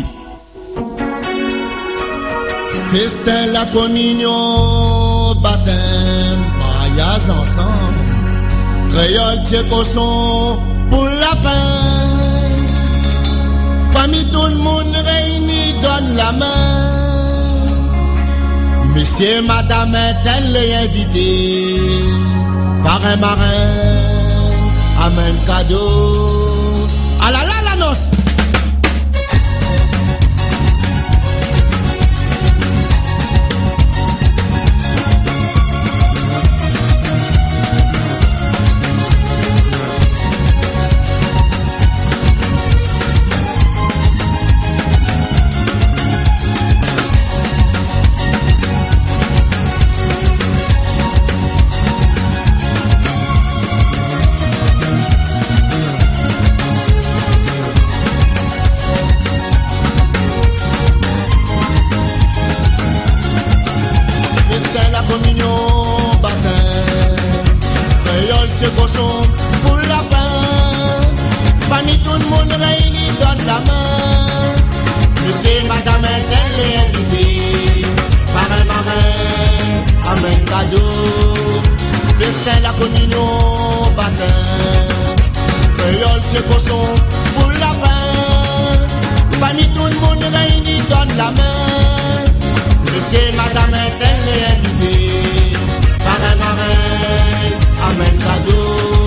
Festin, la communion, baptême, mariage ensemble. Créole, tchécoson, pour la paix. Famille, tout le monde réuni, donne la main. Monsieur, madame, est-elle est invité par un marin. Amène cadeau. Ah là là, la noce. Pour la paix, famille tout le monde réuni donne la main. Monsieur, madame, elle est invitée par un marin, amène cadeau. Festin la communion, baptême. Créole, c'est cochon pour la paix. Famille tout le monde réuni donne la main. Monsieur, madame, elle est invitée par un marin, amène cadeau.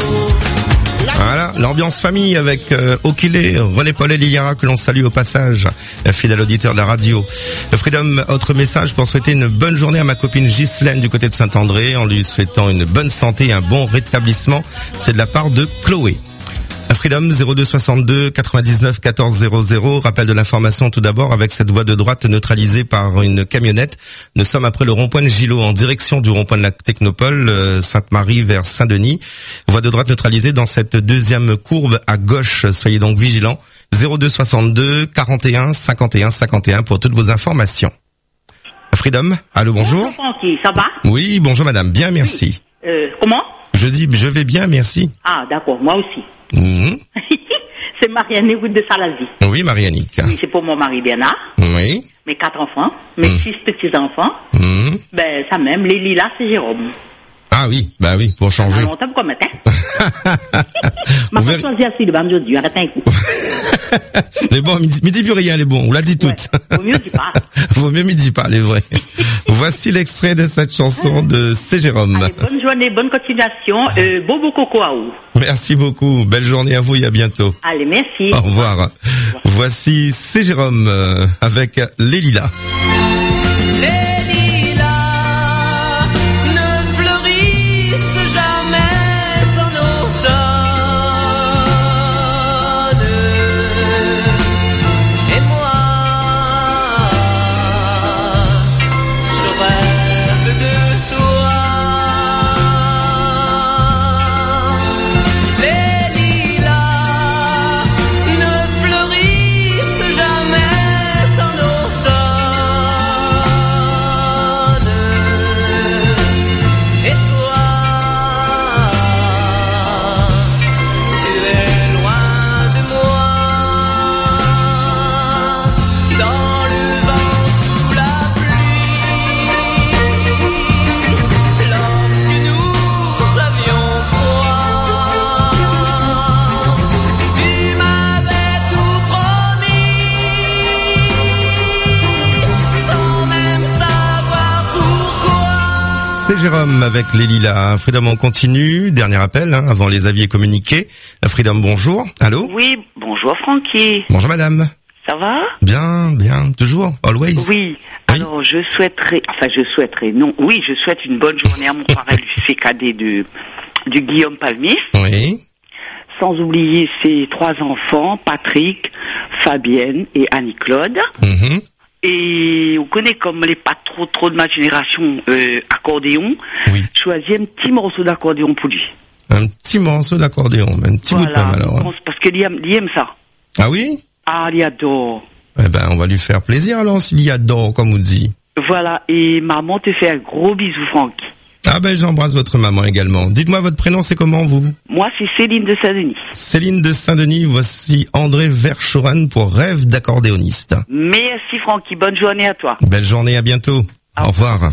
Voilà, l'ambiance famille avec Okilé, René-Paul Eliara que l'on salue au passage, fidèle auditeur de la radio. Freedom, autre message pour souhaiter une bonne journée à ma copine Ghislaine du côté de Saint-André, en lui souhaitant une bonne santé et un bon rétablissement. C'est de la part de Chloé. Freedom 02 62 99 14 00. Rappel de l'information tout d'abord avec cette voie de droite neutralisée par une camionnette. Nous sommes après le rond-point de Gillot en direction du rond-point de la Technopole, Sainte-Marie vers Saint-Denis. Voie de droite neutralisée dans cette deuxième courbe à gauche. Soyez donc vigilants. 02 62 41 51 51 pour toutes vos informations. Freedom, allô, bonjour. Ça va? Oui, bonjour madame, bien merci. Oui. Comment? Je dis, je vais bien, merci. Ah, d'accord, moi aussi. Mmh. C'est Marianne Route de Salazie. Oui, Marianique. Oui, c'est pour mon mari Bernard. Oui. Mes 4 enfants, mes 6 petits-enfants. Ben, ça même, les lilas, c'est Jérôme. Ah oui, bah oui, pour changer. Longtemps comme matin. Ma femme choisit assez de bam aujourd'hui, arrête un coup. Les bons, midi plus rien, les bons, on l'a dit toutes. Vaut mieux dis pas. Vaut mieux midi pas, les vrais. Voici l'extrait de cette chanson de C. Jérôme. Allez, bonne journée, bonne continuation, bobo coco à vous. Merci beaucoup, belle journée à vous et à bientôt. Allez, merci. Au revoir. Voici C. Jérôme avec Les Lilas. Jérôme avec les lilas. Freedom, on continue. Dernier appel, avant les avis et communiqués. Freedom, bonjour. Allô? Oui, bonjour Francky. Bonjour madame. Ça va? Bien, toujours, always. Oui. Alors, je souhaite une bonne journée à mon frère CKD du Guillaume Palmis. Oui. Sans oublier ses 3 enfants, Patrick, Fabienne et Annie-Claude. Mm-hmm. Et on connaît comme les pas trop de ma génération accordéon. Oui. Choisis un petit morceau d'accordéon pour lui. Un petit morceau d'accordéon, un petit bout de même alors. Parce qu'il aime ça. Ah oui? Ah, il adore. Eh ben, on va lui faire plaisir alors s'il y adore, comme on dit. Voilà, et maman te fait un gros bisou, Franck. Ah ben, j'embrasse votre maman également. Dites-moi, votre prénom, c'est comment, vous? Moi, c'est Céline de Saint-Denis. Céline de Saint-Denis, voici André Verschoren pour Rêve d'accordéoniste. Merci, Francky. Bonne journée à toi. Belle journée, à bientôt. Au revoir.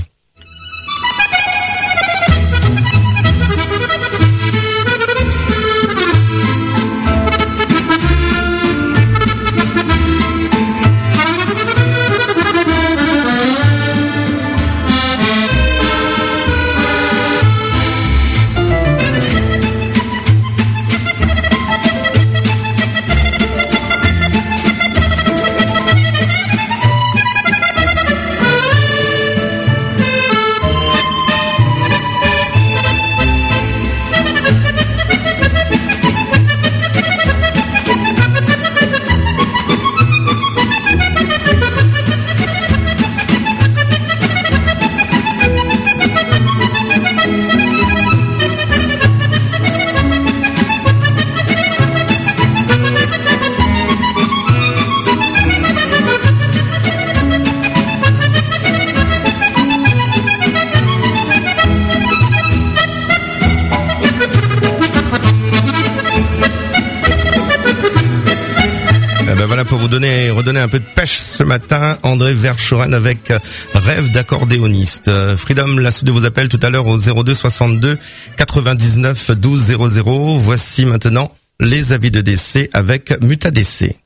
Pour vous redonner un peu de pêche ce matin, André Verschoren avec Rêve d'accordéoniste. Freedom, la suite de vos appels tout à l'heure au 02 62 99 12 00. Voici maintenant les avis de décès avec Mutadc.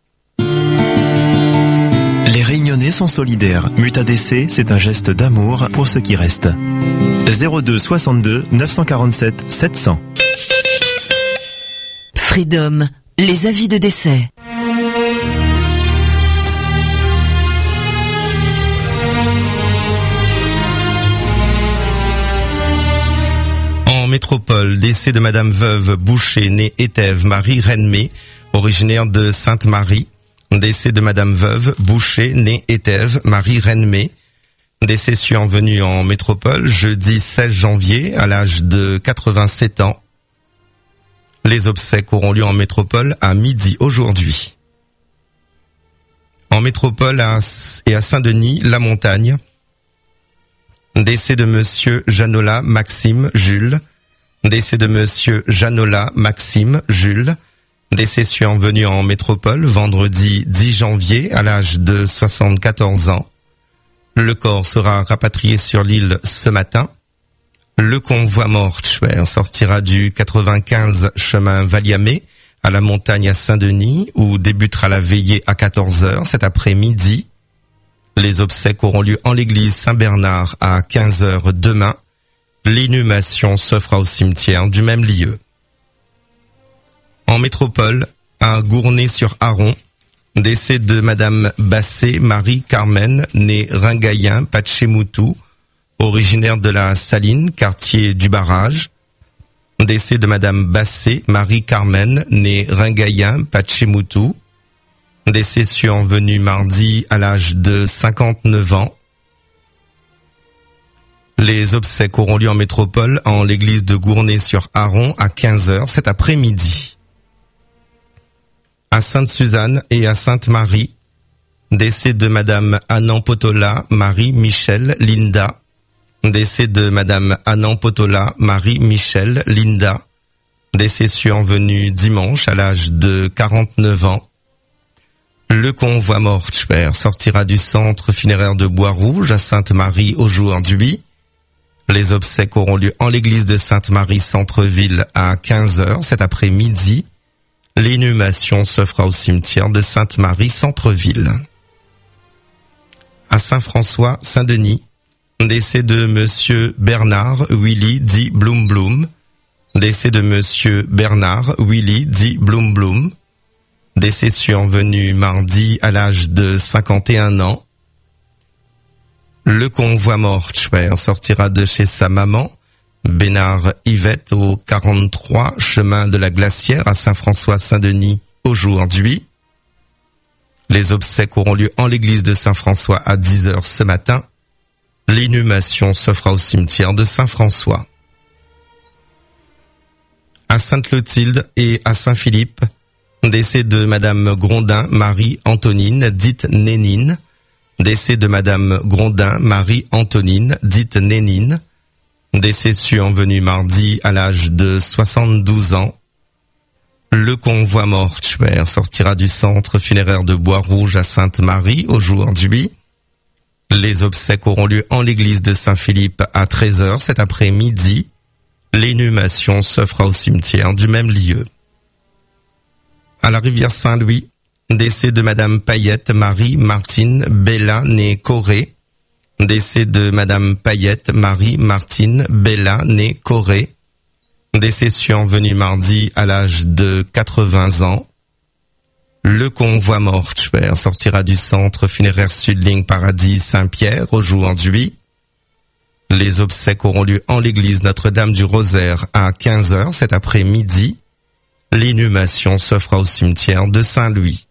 Les Réunionnais sont solidaires. Mutadc, c'est un geste d'amour pour ceux qui restent. 02 62 947 700. Freedom, les avis de décès. En métropole, décès de Madame Veuve Boucher, née Éthève Marie Rennemé, originaire de Sainte-Marie. Décès de Madame Veuve Boucher, née Éthève Marie Rennemé. Décès survenu en métropole, jeudi 16 janvier, à l'âge de 87 ans. Les obsèques auront lieu en métropole à midi aujourd'hui. En métropole et à Saint-Denis, La Montagne. Décès de Monsieur Janola Maxime Jules. Décès de Monsieur Janola Maxime Jules. Décès survenu en métropole vendredi 10 janvier à l'âge de 74 ans. Le corps sera rapatrié sur l'île ce matin. Le convoi mortuaire sortira du 95 chemin Valiamé à La Montagne à Saint-Denis où débutera la veillée à 14h cet après-midi. Les obsèques auront lieu en l'église Saint-Bernard à 15h demain. L'inhumation se fera au cimetière du même lieu. En métropole, à Gournay-sur-Aron, décès de Madame Bassé Marie-Carmen, née Ringayen Pachemoutou, originaire de la Saline, quartier du Barrage. Décès de Madame Bassé Marie-Carmen, née Ringayen Pachemoutou. Décès survenu mardi à l'âge de 59 ans. Les obsèques auront lieu en métropole en l'église de Gournay-sur-Aron à 15h cet après-midi. À Sainte-Suzanne et à Sainte-Marie, décès de Madame Annan Potola, Marie Michel Linda. Décès de Madame Annan Potola, Marie Michel Linda. Décès survenu dimanche à l'âge de 49 ans. Le convoi mortuaire sortira du centre funéraire de Bois-Rouge à Sainte-Marie aujourd'hui. Les obsèques auront lieu en l'église de Sainte-Marie centre-ville à 15h cet après-midi. L'inhumation se fera au cimetière de Sainte-Marie centre-ville. À Saint-François, Saint-Denis, Décès de monsieur Bernard Willy dit Bloom Bloom. Décès de monsieur Bernard Willy dit Bloom Bloom. Décès survenu mardi à l'âge de 51 ans. Le convoi mortuaire sortira de chez sa maman, Bénard Yvette, au 43 chemin de la Glacière à Saint-François-Saint-Denis aujourd'hui. Les obsèques auront lieu en l'église de Saint-François à 10h ce matin. L'inhumation se fera au cimetière de Saint-François. À Sainte-Clotilde et à Saint-Philippe, décès de madame Grondin Marie-Antonine, dite Nénine. Décès de madame Grondin Marie-Antonine, dite Nénine. Décès survenu mardi à l'âge de 72 ans. Le convoi mortuaire sortira du centre funéraire de Bois-Rouge à Sainte-Marie aujourd'hui. Les obsèques auront lieu en l'église de Saint-Philippe à 13h cet après-midi. L'inhumation se fera au cimetière du même lieu. À la rivière Saint-Louis, décès de madame Payette Marie-Martine Bella née Corée. Décès de madame Payette Marie-Martine Bella née Corée. Décès survenu mardi à l'âge de 80 ans. Le convoi mortuaire sortira du centre funéraire Sud-Ligne Paradis Saint-Pierre aujourd'hui. Les obsèques auront lieu en l'église Notre-Dame du Rosaire à 15h cet après-midi. L'inhumation se fera au cimetière de Saint-Louis.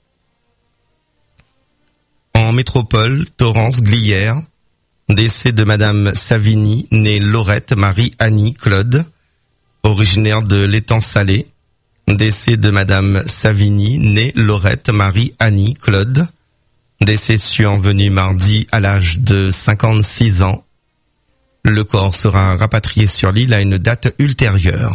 En métropole, Torrance Glières, décès de madame Savigny, née Laurette Marie-Annie Claude, originaire de l'étang Salé. Décès de madame Savigny, née Laurette Marie-Annie Claude. Décès survenu mardi à l'âge de 56 ans. Le corps sera rapatrié sur l'île à une date ultérieure.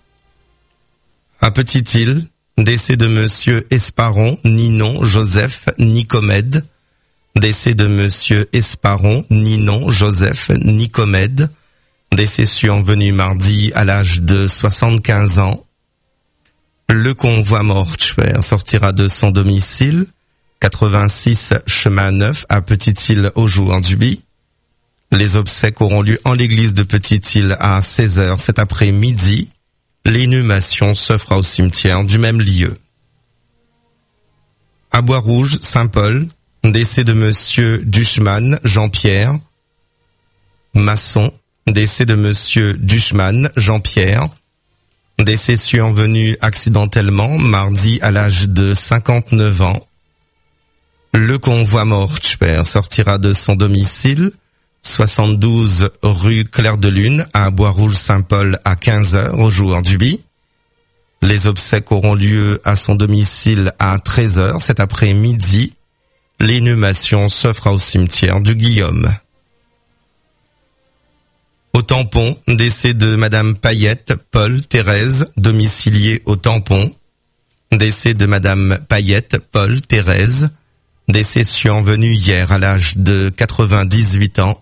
À Petite-Île, décès de monsieur Esparon, Ninon Joseph Nicomède. Décès de monsieur Esparon, Ninon Joseph Nicomède. Décès survenu mardi à l'âge de 75 ans. Le convoi mortuaire sortira de son domicile, 86 chemin Neuf à Petite-Île aujourd'hui. Les obsèques auront lieu en l'église de Petite-Île à 16h cet après-midi. L'inhumation se fera au cimetière du même lieu. À Bois-Rouge, Saint-Paul, décès de monsieur Duchman Jean-Pierre. Masson, décès de monsieur Duchman Jean-Pierre. Décès survenu accidentellement mardi à l'âge de 59 ans. Le convoi mortuaire sortira de son domicile, 72 rue Claire de Lune à Bois-Rouge-Saint-Paul à 15h aujourd'hui. Les obsèques auront lieu à son domicile à 13h cet après-midi. L'inhumation se fera au cimetière du Guillaume. Au Tampon, décès de madame Payette Paul Thérèse, domiciliée au Tampon. Décès de madame Payette Paul Thérèse, décès survenu hier à l'âge de 98 ans.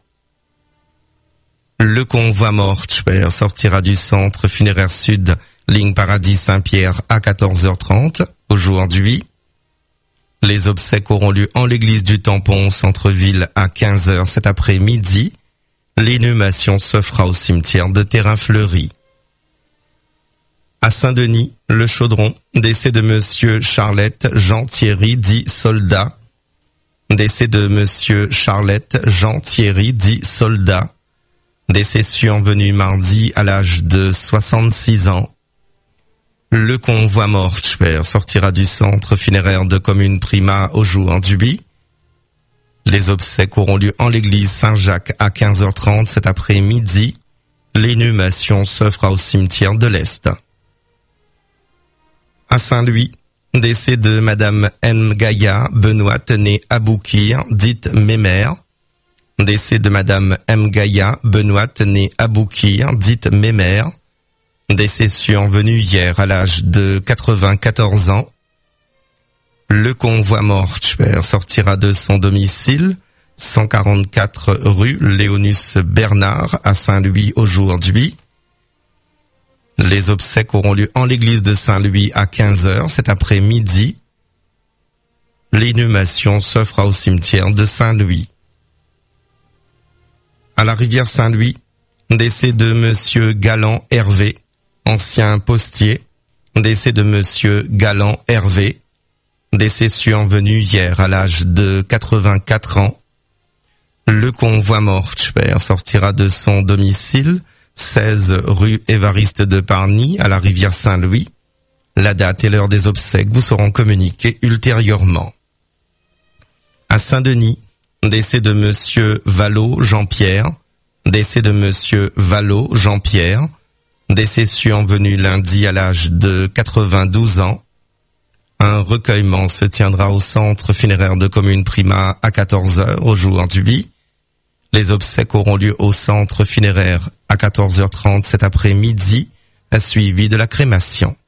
Le convoi mortuaire sortira du centre funéraire Sud, ligne Paradis Saint-Pierre à 14h30 aujourd'hui. Les obsèques auront lieu en l'église du Tampon, centre-ville à 15h cet après-midi. L'inhumation se fera au cimetière de Terrain-Fleuri. À Saint-Denis, le Chaudron, décès de monsieur Charlette Jean Thierry dit Soldat. Décès de monsieur Charlette Jean Thierry dit Soldat. Décès survenu mardi à l'âge de 66 ans. Le convoi mortuaire sortira du centre funéraire de commune Prima aujourd'hui. Les obsèques auront lieu en l'église Saint-Jacques à 15h30 cet après-midi. L'inhumation se fera au cimetière de l'Est. À Saint-Louis, décès de madame Mgaya Benoît née Aboukir, dite Mémère. Décès de madame Mgaya Benoît née Aboukir, dite Mémère. Décès survenu hier à l'âge de 94 ans. Le convoi mortuaire sortira de son domicile, 144 rue Léonus Bernard à Saint-Louis aujourd'hui. Les obsèques auront lieu en l'église de Saint-Louis à 15h cet après-midi. L'inhumation se fera au cimetière de Saint-Louis. à la rivière Saint-Louis, décès de monsieur Galland Hervé, ancien postier, décès de monsieur Galland Hervé, décès survenu hier à l'âge de 84 ans. Le convoi mortuaire sortira de son domicile, 16 rue Évariste de Parny, à la rivière Saint-Louis. La date et l'heure des obsèques vous seront communiquées ultérieurement. À Saint-Denis, décès de monsieur Vallot Jean-Pierre, décès de monsieur Vallot Jean-Pierre, décès survenu lundi à l'âge de 92 ans. Un recueillement se tiendra au centre funéraire de commune Prima à 14h au jour du 8. Les obsèques auront lieu au centre funéraire à 14h30 cet après-midi, suivi de la crémation.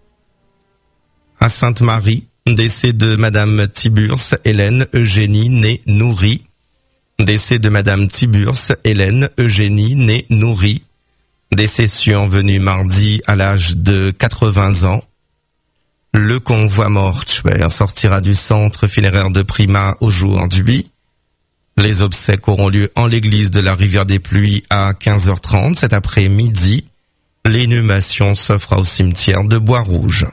À Sainte-Marie, décès de madame Tiburce Hélène Eugénie née Nourri. Décès de madame Tiburce Hélène Eugénie née Nourri. Décès survenu mardi à l'âge de 80 ans. Le convoi mortuaire sortira du centre funéraire de Prima au jour du 8. Les obsèques auront lieu en l'église de la Rivière des Pluies à 15h30 cet après-midi. L'inhumation se fera au cimetière de Bois-Rouge.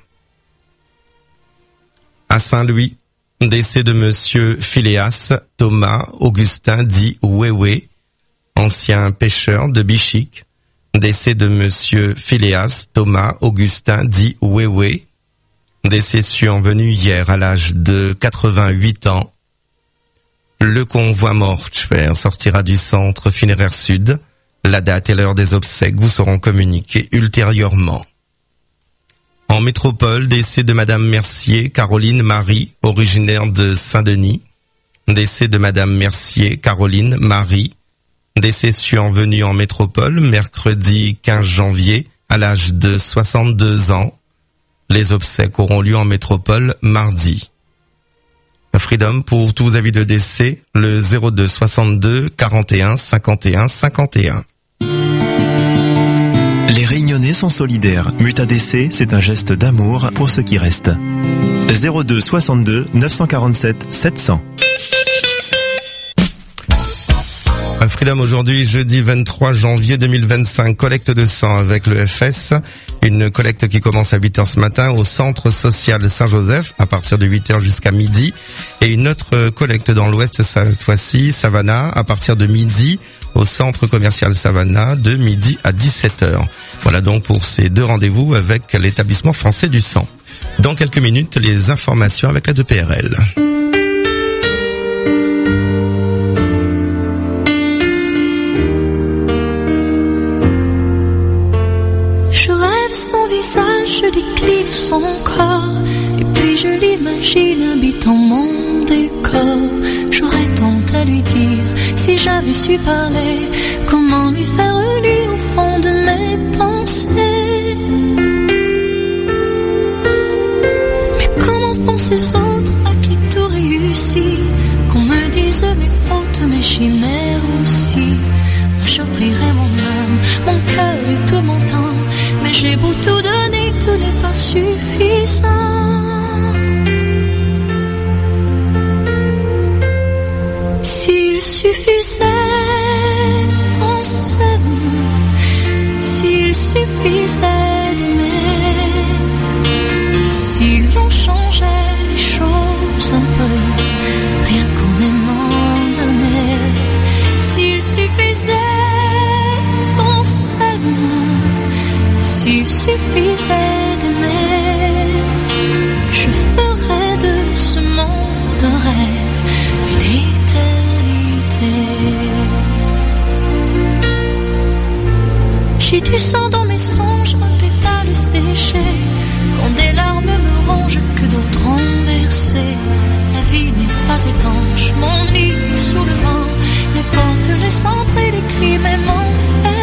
À Saint-Louis, décès de monsieur Phileas Thomas Augustin dit Wewe, ancien pêcheur de Bichic. Décès de monsieur Phileas Thomas Augustin dit Wewe, décès survenu hier à l'âge de 88 ans. Le convoi mortuaire sortira du centre funéraire sud. La date et l'heure des obsèques vous seront communiquées ultérieurement. En métropole, décès de madame Mercier Caroline Marie, originaire de Saint-Denis. Décès de madame Mercier Caroline Marie, décès survenu en métropole mercredi 15 janvier à l'âge de 62 ans. Les obsèques auront lieu en métropole mardi. Freedom pour tous avis de décès, le 02 62 41 51 51. Les Réunionnais sont solidaires. Mutadc, c'est un geste d'amour pour ceux qui restent. 02 62 947 700. Freedom aujourd'hui, jeudi 23 janvier 2025, collecte de sang avec le FS. Une collecte qui commence à 8h ce matin au centre social Saint-Joseph à partir de 8h jusqu'à midi. Et une autre collecte dans l'ouest cette fois-ci, Savannah, à partir de midi au centre commercial Savannah de midi à 17h. Voilà donc pour ces deux rendez-vous avec l'établissement français du sang. Dans quelques minutes, les informations avec la 2PRL. Je décline son corps et puis je l'imagine habitant mon décor. J'aurais tant à lui dire si j'avais su parler, comment lui faire lire au fond de mes pensées. Mais comment font ces autres à qui tout réussit, qu'on me dise mes fautes, mes chimères aussi. Moi j'offrirai mon âme, mon cœur et tout mon temps, mais j'ai beau tout donner, tout n'est pas suffisant. S'il suffisait qu'on s'aime, s'il suffisait d'aimer, si l'on changeait les choses un peu, rien qu'en aimant donner, s'il suffisait qu'on s'aime, s'il suffisait d'aimer, je ferais de ce monde un rêve, une éternité. J'ai du sang dans mes songes, un pétale séché, quand des larmes me rongent que d'autres ont versé. La vie n'est pas étanche, mon lit est sous le vent, les portes, les centres et les cris même enfermés.